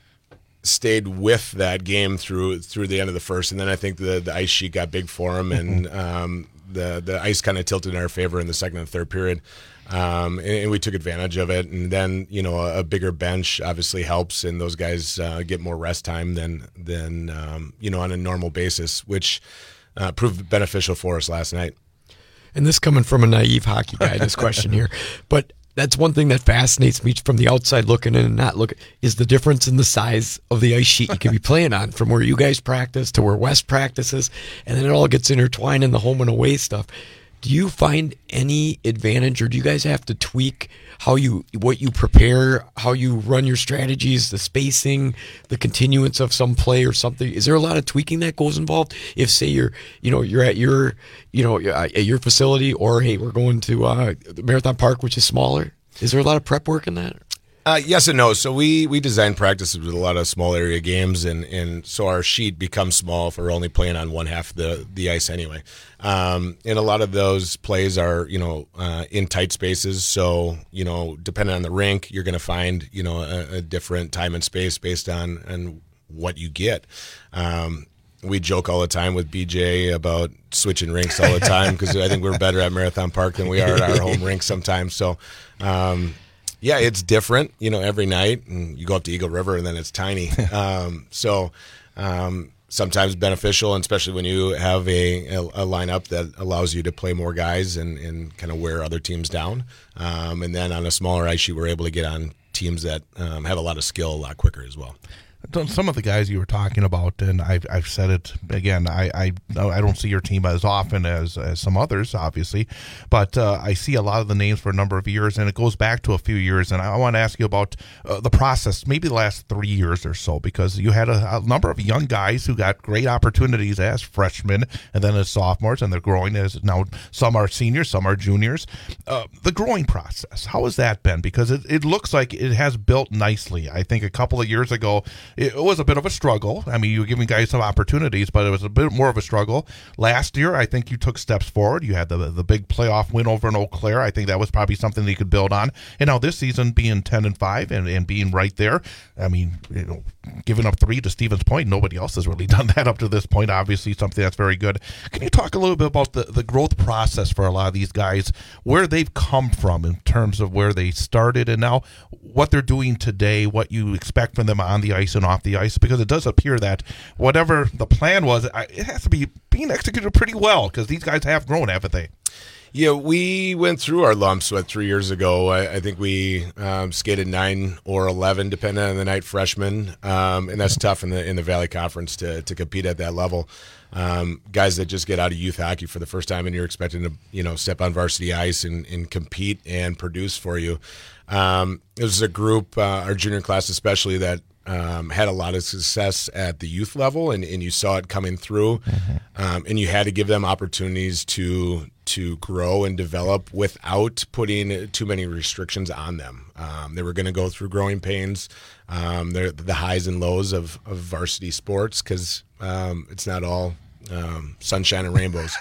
stayed with that game through through the end of the first. And then I think the the ice sheet got big for them, and um, the the ice kind of tilted in our favor in the second and third period. Um, and, and we took advantage of it. And then, you know, a, a bigger bench obviously helps, and those guys uh, get more rest time than, than um, you know, on a normal basis, which uh, proved beneficial for us last night.
And this coming from a naive hockey guy, this question here. But that's one thing that fascinates me from the outside looking in and not looking, is the difference in the size of the ice sheet you can be playing on from where you guys practice to where West practices, and then it all gets intertwined in the home and away stuff. Do you find any advantage, or do you guys have to tweak how you, what you prepare, how you run your strategies, the spacing, the continuance of some play or something? Is there a lot of tweaking that goes involved? If say you're, you know, you're at your, you know, at your facility, or hey, we're going to uh, Marathon Park, which is smaller. Is there a lot of prep work in that?
Uh, yes and no. So we, we design practices with a lot of small area games, and, and so our sheet becomes small if we're only playing on one half of the, the ice anyway. Um, and a lot of those plays are, you know, uh, in tight spaces. So, you know, depending on the rink, you're going to find, you know, a, a different time and space based on, on what you get. Um, we joke all the time with B J about switching rinks all the time because I think we're better at Marathon Park than we are at our home rink sometimes. So, um, yeah, it's different, you know, every night. And you go up to Eagle River and then it's tiny. Um, so um, sometimes beneficial, and especially when you have a, a, a lineup that allows you to play more guys and, and kind of wear other teams down. Um, and then on a smaller ice sheet, we're able to get on teams that um, have a lot of skill a lot quicker as well.
Some of the guys you were talking about, and I've, I've said it again, I, I I don't see your team as often as, as some others, obviously, but uh, I see a lot of the names for a number of years, and it goes back to a few years, and I want to ask you about uh, the process, maybe the last three years or so, because you had a, a number of young guys who got great opportunities as freshmen and then as sophomores, and they're growing as now some are seniors, some are juniors. Uh, the growing process, how has that been? Because it, it looks like it has built nicely. I think a couple of years ago, it was a bit of a struggle. I mean, you were giving guys some opportunities, but it was a bit more of a struggle. Last year, I think you took steps forward. You had the the big playoff win over in Eau Claire. I think that was probably something that you could build on. And now this season, being ten and five and, and being right there, I mean, you know, giving up three to Stevens Point, nobody else has really done that up to this point. Obviously, something that's very good. Can you talk a little bit about the, the growth process for a lot of these guys, where they've come from in terms of where they started and now what they're doing today, what you expect from them on the ice and off the ice? Because it does appear that whatever the plan was, it has to be being executed pretty well, because these guys have grown, haven't they?
Yeah, we went through our lumps what three years ago. I, I think we um, skated nine or eleven, depending on the night, freshmen, um, and that's tough in the in the Valley Conference to to compete at that level. Um, guys that just get out of youth hockey for the first time, and you're expecting to you know step on varsity ice and, and compete and produce for you. Um, it was a group, uh, our junior class especially, that Um, had a lot of success at the youth level, and, and you saw it coming through, mm-hmm. um, and you had to give them opportunities to to grow and develop without putting too many restrictions on them. Um, they were going to go through growing pains, um, the the highs and lows of, of varsity sports, because um, it's not all um, sunshine and rainbows.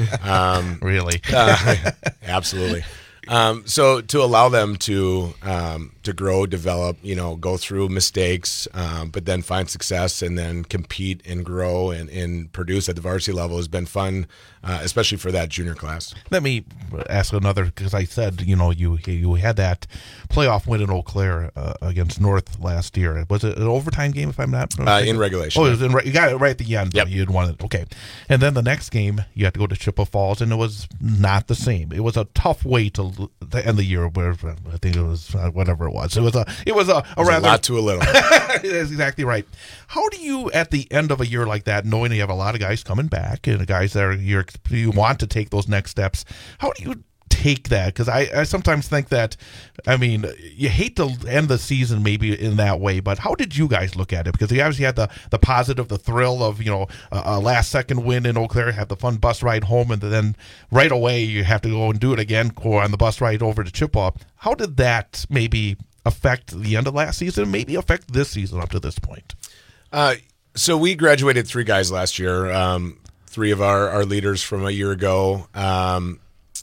um,
really?
uh, absolutely. Um, so to allow them to um, to grow, develop, you know, go through mistakes, um, but then find success and then compete and grow and, and produce at the varsity level has been fun, uh, especially for that junior class.
Let me ask another, because I said, you know, you you had that playoff win in Eau Claire uh, against North last year. Was it an overtime game, if I'm not
uh, in regulation?
Oh, it was in, you got it right at the end.
Yep.
You'd won it. Okay. And then the next game, you had to go to Chippewa Falls, and it was not the same. It was a tough way to the end of the year, where I think it was uh, whatever it was. It was a it was a, a
it was
rather
a lot to a little.
That's exactly right. How do you, at the end of a year like that, knowing you have a lot of guys coming back and the guys that are you're, you want to take those next steps, how do you take that? Because I, I sometimes think that, I mean, you hate to end the season maybe in that way, but how did you guys look at it? Because you obviously had the, the positive, the thrill of, you know, a, a last second win in Eau Claire, have the fun bus ride home, and then right away you have to go and do it again on the bus ride over to Chippewa. How did that maybe affect the end of last season, maybe affect this season up to this point?
Uh, so we graduated three guys last year, um, three of our, our leaders from a year ago. Um,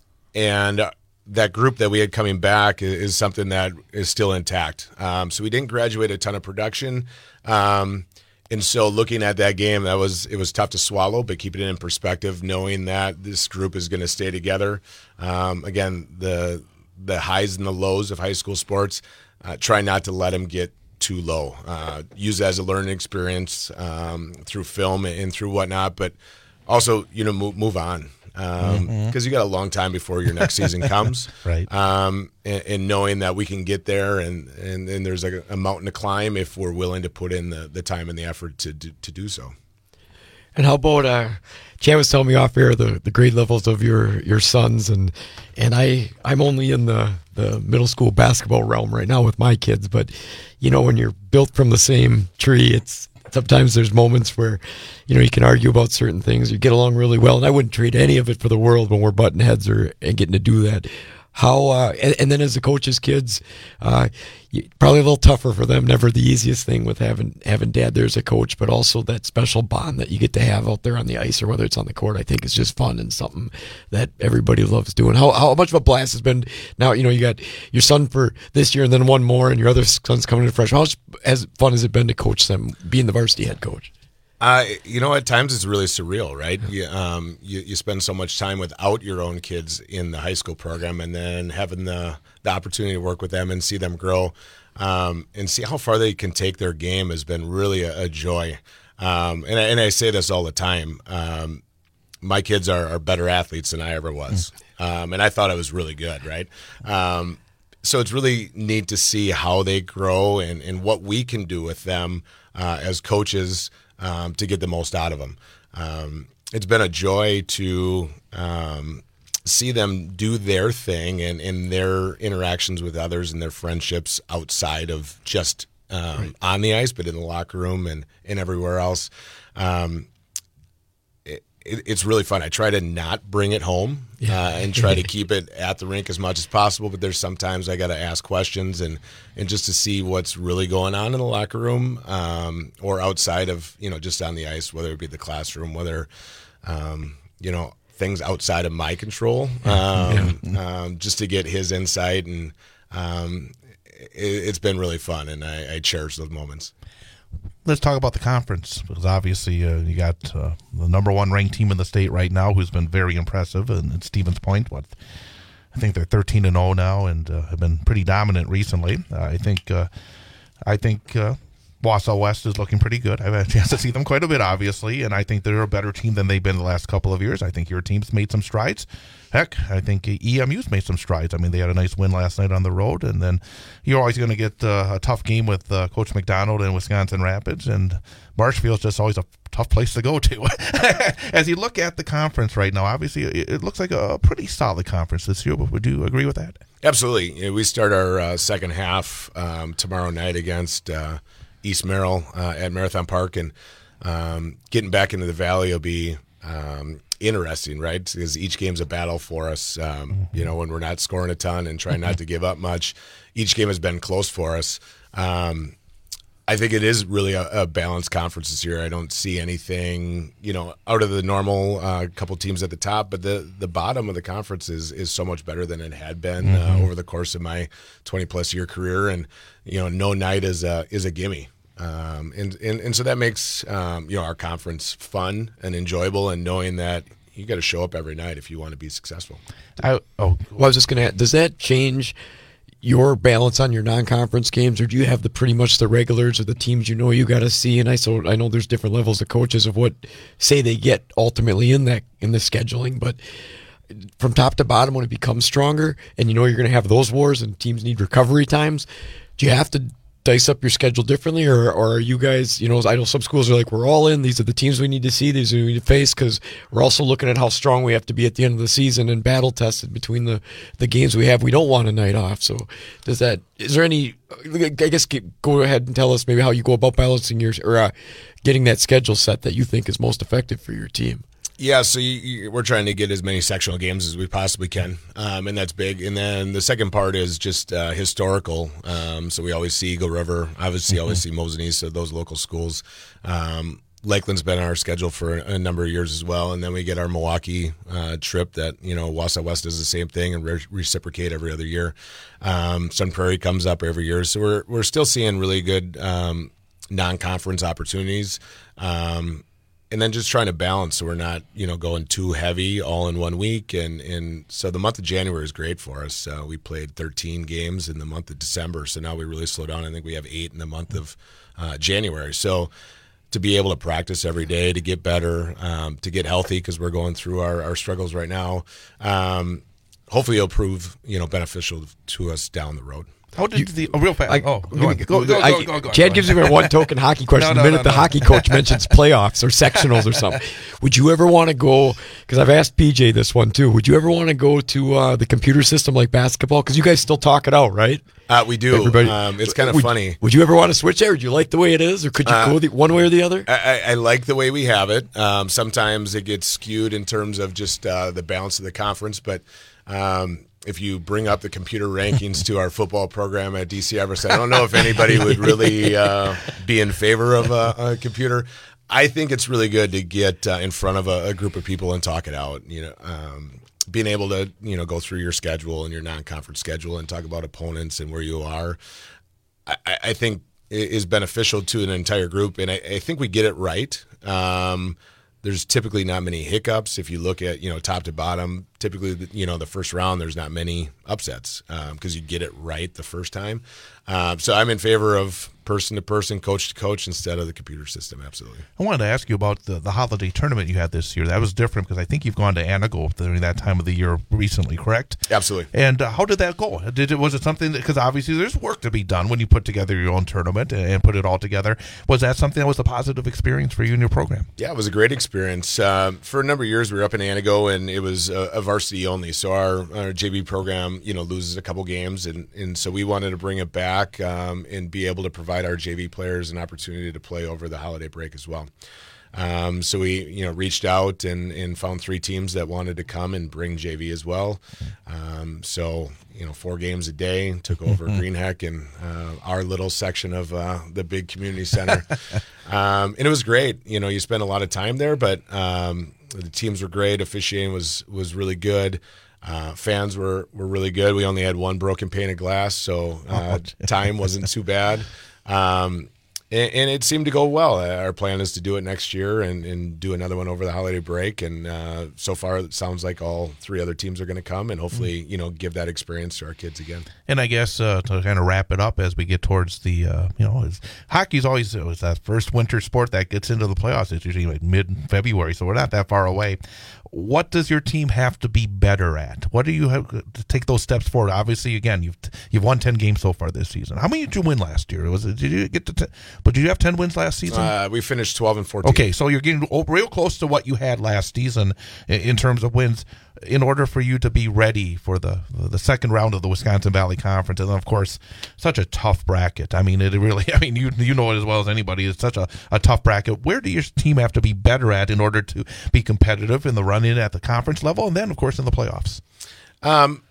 and that group that we had coming back is something that is still intact. Um, so we didn't graduate a ton of production. Um, and so looking at that game, that was it was tough to swallow, but keeping it in perspective, knowing that this group is going to stay together. Um, again, the the highs and the lows of high school sports, uh, try not to let them get too low. Uh, use it as a learning experience um, through film and through whatnot, but also, you know, move, move on. because um,
Mhm.
you got a long time before your next season comes.
Right.
Um, and, and knowing that we can get there and, and, and there's a, a mountain to climb if we're willing to put in the, the time and the effort to do, to do so.
And how about uh, Chad was telling me off air the, the grade levels of your, your sons, and and I I'm only in the, the middle school basketball realm right now with my kids, but you know, when you're built from the same tree, it's sometimes there's moments where you know you can argue about certain things. You get along really well, and I wouldn't trade any of it for the world when we're butting heads or and getting to do that. How uh, and, and then as the coach's kids, uh, you, probably a little tougher for them. Never the easiest thing with having having dad there as a coach, but also that special bond that you get to have out there on the ice or whether it's on the court. I think is just fun and something that everybody loves doing. How how much of a blast has been now? You know, you got your son for this year and then one more, and your other son's coming in fresh. How much as fun has it been to coach them, being the varsity head coach?
Uh, you know, at times it's really surreal, right? You, um, you, you spend so much time without your own kids in the high school program, and then having the, the opportunity to work with them and see them grow um, and see how far they can take their game has been really a, a joy. Um, and, I, and I say this all the time. Um, my kids are, are better athletes than I ever was. Um, and I thought I was really good, right? Um, so it's really neat to see how they grow and, and what we can do with them uh, as coaches Um, to get the most out of them. Um, it's been a joy to um, see them do their thing and, and their interactions with others and their friendships outside of just um, right. on the ice, but in the locker room and, and everywhere else. Um, it, it, it's really fun. I try to not bring it home
Yeah.
uh, and try to keep it at the rink as much as possible, but there's sometimes I got to ask questions and, and just to see what's really going on in the locker room um, or outside of, you know, just on the ice, whether it be the classroom, whether, um, you know, things outside of my control, um, yeah. um, just to get his insight. And um, it, it's been really fun, and I, I cherish those moments.
Let's talk about the conference, because obviously uh, you got uh, the number one ranked team in the state right now who's been very impressive, and it's Stevens Point. What I think they're thirteen and oh now and uh, have been pretty dominant recently. Uh, I think uh, I think uh, Wausau West is looking pretty good. I've had a chance to see them quite a bit, obviously, and I think they're a better team than they've been the last couple of years. I think your team's made some strides. Heck, I think E M U's made some strides. I mean, they had a nice win last night on the road, and then you're always going to get uh, a tough game with uh, Coach McDonald and Wisconsin Rapids, and Marshfield's just always a tough place to go to. As you look at the conference right now, obviously it, it looks like a pretty solid conference this year. Would you agree with that?
Absolutely. You know, we start our uh, second half um, tomorrow night against uh, East Merrill uh, at Marathon Park, and um, getting back into the Valley will be um, interesting, right? Because each game's a battle for us. Um, mm-hmm. You know, when we're not scoring a ton and trying not to give up much, each game has been close for us. Um, I think it is really a, a balanced conference this year. I don't see anything, you know, out of the normal uh, couple teams at the top, but the, the bottom of the conference is, is so much better than it had been mm-hmm. uh, over the course of my twenty plus year career. And, you know, no night is a, is a gimme. Um, and, and, and so that makes, um, you know, our conference fun and enjoyable, and knowing that you got to show up every night if you want to be successful.
I, oh, well, I was just going to, does that change your balance on your non-conference games, or do you have the pretty much the regulars or the teams you know you got to see? And I so I know there's different levels of coaches of what say they get ultimately in that in the scheduling, but from top to bottom, when it becomes stronger and you know you're going to have those wars and teams need recovery times, do you have to dice up your schedule differently, or, or are you guys, you know, I know some schools are like, we're all in, these are the teams we need to see, these are we need to face, because we're also looking at how strong we have to be at the end of the season and battle tested between the, the games we have. We don't want a night off. So does that, is there any, I guess go ahead and tell us maybe how you go about balancing your, or uh, getting that schedule set that you think is most effective for your team.
Yeah, so you, you, we're trying to get as many sectional games as we possibly can, um, and that's big. And then the second part is just uh, historical. Um, so we always see Eagle River, obviously mm-hmm. always see Mosin East, so those local schools. Um, Lakeland's been on our schedule for a number of years as well, and then we get our Milwaukee uh, trip that, you know, Wausau West does the same thing and re- reciprocate every other year. Um, Sun Prairie comes up every year, so we're we're still seeing really good um, non-conference opportunities. Um, And then just trying to balance so we're not, you know, going too heavy all in one week. And, and so the month of January is great for us. Uh, we played thirteen games in the month of December, so now we really slow down. I think we have eight in the month of uh, January. So to be able to practice every day, to get better, um, to get healthy, because we're going through our, our struggles right now. Um, hopefully it'll prove, you know, beneficial to us down the road.
How did you, the oh, real fast? I, oh, go, on, go, go, go,
I,
go, go,
Chad
go
gives me one token hockey question
no, no,
the minute
no,
the
no.
hockey coach mentions playoffs or sectionals or something. Would you ever want to go? Because I've asked P J this one too. Would you ever want to go to uh, the computer system like basketball? Because you guys still talk it out, right?
Uh, we do.
Everybody,
um, it's kind of
would,
funny.
Would you ever want to switch there? Do you like the way it is, or could you uh, go the, one way or the other?
I, I, I like the way we have it. Um, sometimes it gets skewed in terms of just uh, the balance of the conference, but. Um, If you bring up the computer rankings to our football program at D C Everest, I don't know if anybody would really uh, be in favor of a, a computer. I think it's really good to get uh, in front of a, a group of people and talk it out. You know, um, being able to you know go through your schedule and your non-conference schedule and talk about opponents and where you are, I, I think is beneficial to an entire group, and I, I think we get it right. Um, There's typically not many hiccups. If you look at, you know, top to bottom, typically, you know, the first round, there's not many upsets because um, you get it right the first time. Um, so I'm in favor of person to person, coach to coach instead of the computer system. Absolutely.
I wanted to ask you about the, the holiday tournament you had this year. That was different because I think you've gone to Anago during that time of the year recently, correct?
Absolutely.
And uh, how did that go? Did it was it something that, because obviously there's work to be done when you put together your own tournament and, and put it all together. Was that something that was a positive experience for you and your program?
Yeah, it was a great experience. Um, for a number of years, we were up in Anago, and it was a, a varsity only. So our, our J V program, you know, loses a couple games, and, and so we wanted to bring it back um, and be able to provide our J V players an opportunity to play over the holiday break as well. Um, so we, you know, reached out and, and found three teams that wanted to come and bring J V as well. Um, so, you know, four games a day, took over Greenheck and uh, our little section of uh, the big community center. um, and it was great. You know, you spend a lot of time there, but um, the teams were great. Officiating was, was really good. Uh, fans were, were really good. We only had one broken pane of glass, so uh, time wasn't too bad. Um, and, and it seemed to go well. Our plan is to do it next year and, and do another one over the holiday break. And uh, so far, it sounds like all three other teams are going to come and hopefully, you know, give that experience to our kids again.
And I guess uh, to kind of wrap it up as we get towards the, uh, you know, hockey's always it was that first winter sport that gets into the playoffs. It's usually like mid-February, so we're not that far away. What does your team have to be better at? What do you have to take those steps forward? Obviously, again, you've you've won ten games so far this season. How many did you win last year? Was it, did you get to? T- but did you have ten wins last season?
Uh, we finished twelve and fourteen.
Okay, so you're getting real close to what you had last season in terms of wins. In order for you to be ready for the the second round of the Wisconsin Valley Conference, and of course, such a tough bracket. I mean, it really. I mean, you you know it as well as anybody. It's such a, a tough bracket. Where do your team have to be better at in order to be competitive in the run-in at the conference level, and then, of course, in the playoffs?
Um,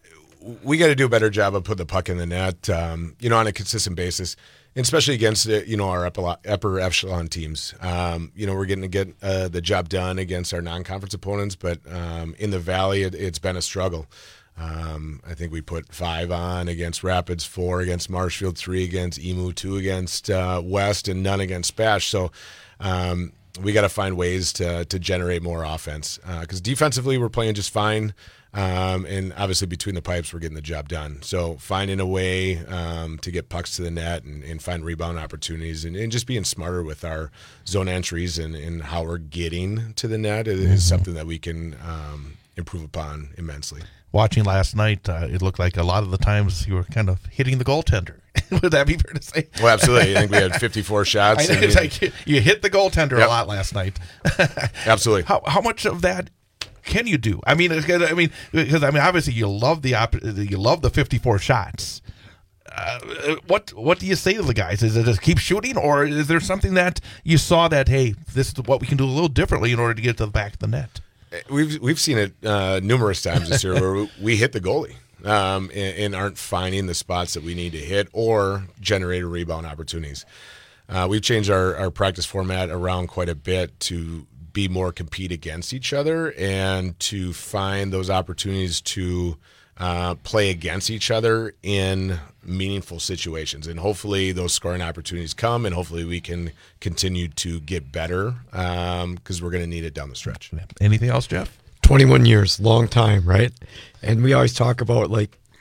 we got to do a better job of putting the puck in the net. Um, you know, on a consistent basis. And especially against you know our upper, upper echelon teams, um, you know we're getting to get uh, the job done against our non-conference opponents. But um, in the Valley, it, it's been a struggle. Um, I think we put five on against Rapids, four against Marshfield, three against Emu, two against uh, West, and none against Spash. So um, we got to find ways to to generate more offense because uh, defensively we're playing just fine. Um, and obviously between the pipes, we're getting the job done. So finding a way um, to get pucks to the net and, and find rebound opportunities and, and just being smarter with our zone entries and, and how we're getting to the net is, is something that we can um, improve upon immensely.
Watching last night, uh, it looked like a lot of the times you were kind of hitting the goaltender. Would that be fair to say?
Well, absolutely. I think we had fifty-four shots.
I know, it's like you, you hit the goaltender yep. a lot last night.
Absolutely.
How how much of that can you do? I mean, I mean, because I mean, obviously, you love the op- you love the fifty-four shots. Uh, what what do you say to the guys? Is it just keep shooting, or is there something that you saw that hey, this is what we can do a little differently in order to get to the back of the net?
We've we've seen it uh, numerous times this year where we hit the goalie um, and, and aren't finding the spots that we need to hit or generate rebound opportunities. Uh, we've changed our, our practice format around quite a bit to be more compete against each other and to find those opportunities to uh, play against each other in meaningful situations. And hopefully those scoring opportunities come, and hopefully we can continue to get better because um, we're going to need it down the stretch.
Anything else, Jeff?
twenty-one years, long time, right? And we always talk about, like,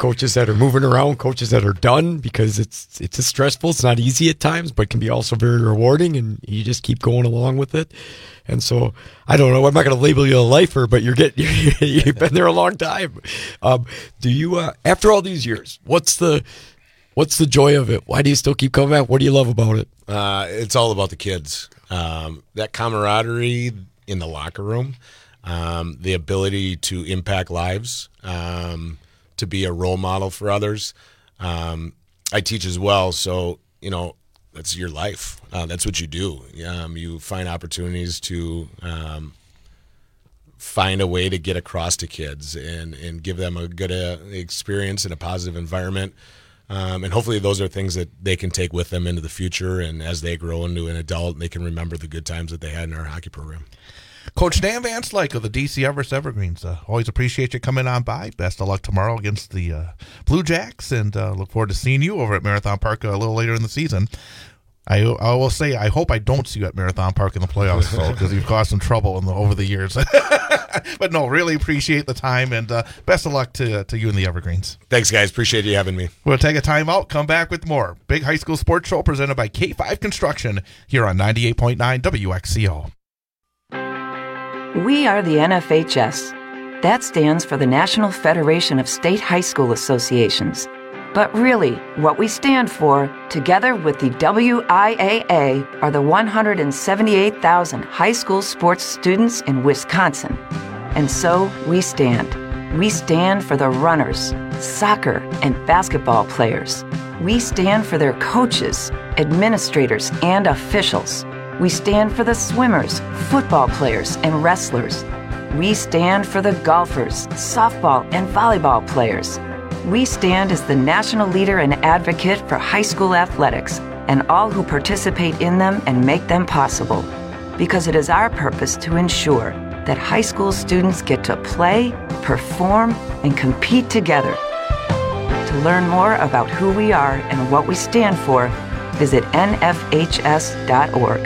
coaches that are moving around, coaches that are done because it's it's just stressful. It's not easy at times, but can be also very rewarding, and you just keep going along with it. And so I don't know. I'm not going to label you a lifer, but you're getting you've been there a long time. Um, do you uh, after all these years? What's the what's the joy of it? Why do you still keep coming back? What do you love about it?
Uh, it's all about the kids. Um, that camaraderie in the locker room, um, the ability to impact lives. Um, to be a role model for others. Um, I teach as well, so, you know, that's your life. Uh, that's what you do. Um, you find opportunities to um, find a way to get across to kids and, and give them a good uh, experience in a positive environment. Um, and hopefully those are things that they can take with them into the future, and as they grow into an adult, they can remember the good times that they had in our hockey program.
Coach Dan Van Slyke of the D C Everest Evergreens. Uh, always appreciate you coming on by. Best of luck tomorrow against the uh, Blue Jacks, and uh, look forward to seeing you over at Marathon Park a little later in the season. I I will say I hope I don't see you at Marathon Park in the playoffs, because so, you've caused some trouble in the, over the years. But no, really appreciate the time, and uh, best of luck to to you and the Evergreens.
Thanks, guys. Appreciate you having me.
We'll take a time out, come back with more. Big High School Sports Show presented by K five Construction here on ninety-eight point nine W X C O.
We are the N F H S. That stands for the National Federation of State High School Associations. But really, what we stand for, together with the W I A A, are the one hundred seventy-eight thousand high school sports students in Wisconsin. And so we stand. We stand for the runners, soccer and basketball players. We stand for their coaches, administrators, and officials. We stand for the swimmers, football players, and wrestlers. We stand for the golfers, softball, and volleyball players. We stand as the national leader and advocate for high school athletics and all who participate in them and make them possible. Because it is our purpose to ensure that high school students get to play, perform, and compete together. To learn more about who we are and what we stand for, visit N F H S dot org.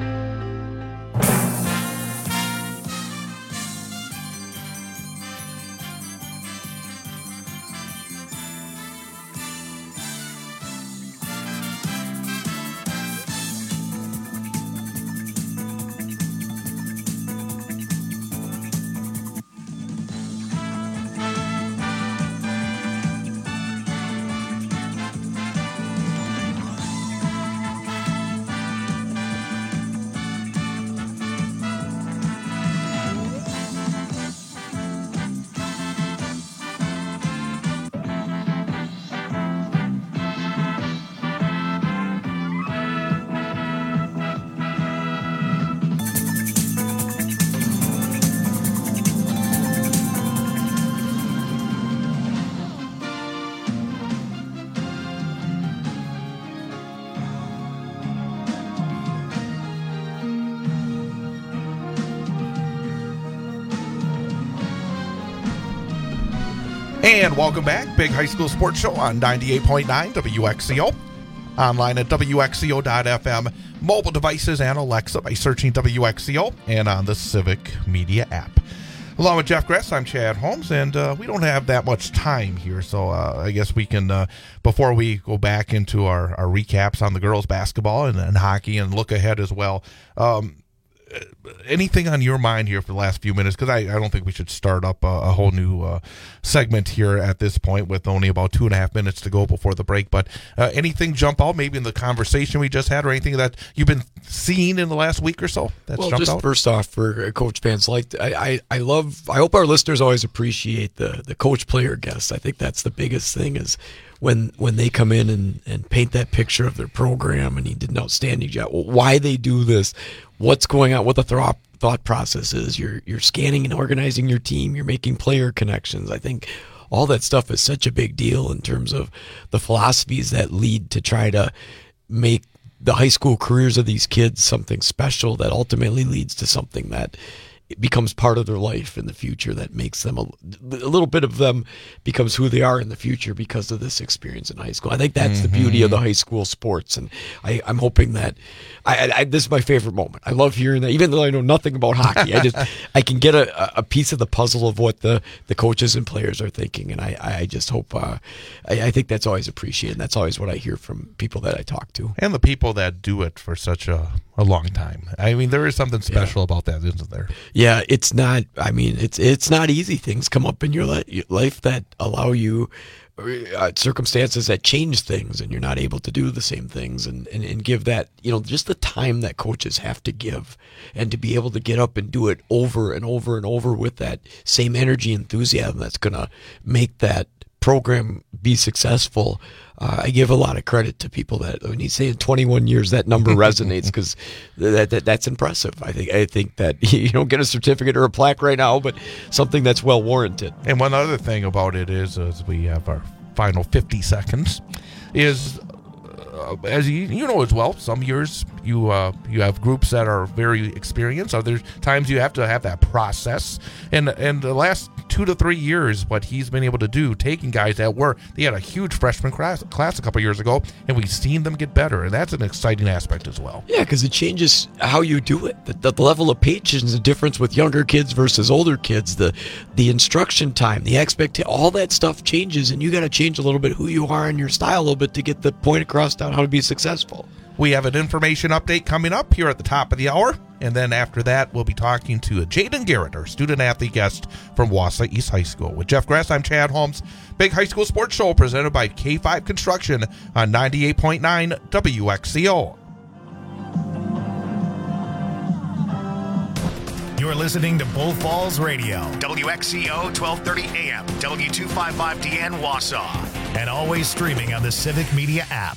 And welcome back. Big High School Sports Show on ninety-eight point nine W X C O. Online at W X C O dot F M. Mobile devices and Alexa by searching W X C O, and on the Civic Media app. Along with Jeff Gress, I'm Chad Holmes, and uh, we don't have that much time here, so uh, I guess we can, uh, before we go back into our, our recaps on the girls' basketball and, and hockey and look ahead as well, um, anything on your mind here for the last few minutes? Because I, I don't think we should start up a, a whole new uh, segment here at this point with only about two and a half minutes to go before the break. But uh, anything jump out maybe in the conversation we just had, or anything that you've been seeing in the last week or so that's
well,
jumped
just
out?
First off, for Coach Van Slyke, I, I, I love, I hope our listeners always appreciate the, the coach-player guests. I think that's the biggest thing is when when they come in and, and paint that picture of their program, and he did an outstanding job, why they do this, what's going on, what the thought thought process is. You're you're scanning and organizing your team. You're making player connections. I think all that stuff is such a big deal in terms of the philosophies that lead to try to make the high school careers of these kids something special that ultimately leads to something that it becomes part of their life in the future that makes them a, a little bit of them becomes who they are in the future because of this experience in high school. I think that's mm-hmm. the beauty of the high school sports, and I, I'm hoping that I, I, this is my favorite moment. I love hearing that, even though I know nothing about hockey. I just I can get a, a piece of the puzzle of what the, the coaches and players are thinking, and I, I just hope uh, I, I think that's always appreciated. And that's always what I hear from people that I talk to,
and the people that do it for such a, a long time. I mean, there is something special yeah. about that, isn't there?
Yeah, it's not. I mean, it's it's not easy. Things come up in your li- life that allow you uh, circumstances that change things, and you're not able to do the same things, and, and and give that, you know, just the time that coaches have to give, and to be able to get up and do it over and over and over with that same energy, enthusiasm that's going to make that program be successful. Uh, I give a lot of credit to people that when you say in twenty-one years that number resonates, because that, that that's impressive. I think I think that you don't get a certificate or a plaque right now, but something that's well warranted.
And one other thing about it is, as we have our final fifty seconds, is uh, as you, you know as well, some years you uh, you have groups that are very experienced. Other times you have to have that process. And and the last two to three years, what he's been able to do, taking guys that were, they had a huge freshman class, class a couple years ago, and we've seen them get better, and that's an exciting aspect as well.
Yeah, because it changes how you do it. The, the level of patience is a difference with younger kids versus older kids. The the instruction time, the expectation, all that stuff changes, and you got to change a little bit who you are and your style a little bit to get the point across on how to be successful.
We have an information update coming up here at the top of the hour, and then after that, we'll be talking to Jaden Garrett, our student-athlete guest from Wausau East High School. With Jeff Grass, I'm Chad Holmes. Big High School Sports Show presented by K five Construction on ninety-eight point nine W X C O.
You're listening to Bull Falls Radio, W X C O twelve thirty A M, W two fifty-five D N Wausau, and always streaming on the Civic Media app.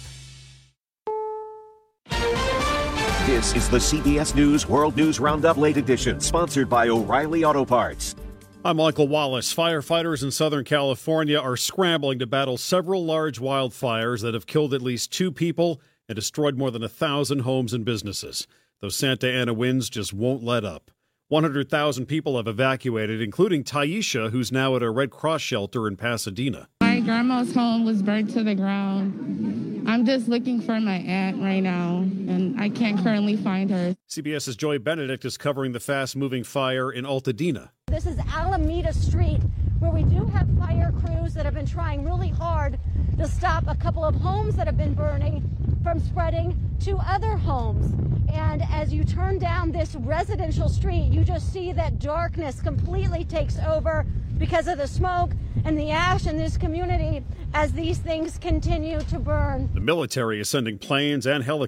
This is the C B S News World News Roundup Late Edition, sponsored by O'Reilly Auto Parts.
I'm Michael Wallace. Firefighters in Southern California are scrambling to battle several large wildfires that have killed at least two people and destroyed more than a thousand homes and businesses. Those Santa Ana winds just won't let up. one hundred thousand people have evacuated, including Taisha, who's now at a Red Cross shelter in Pasadena.
My grandma's home was burnt to the ground. I'm just looking for my aunt right now, and I can't currently find her.
CBS's Joy Benedict is covering the fast-moving fire in Altadena.
This is Alameda Street, where we do have fire crews that have been trying really hard to stop a couple of homes that have been burning from spreading to other homes. And as you turn down this residential street, you just see that darkness completely takes over because of the smoke and the ash in this community as these things continue to burn.
The military is sending planes and helicopters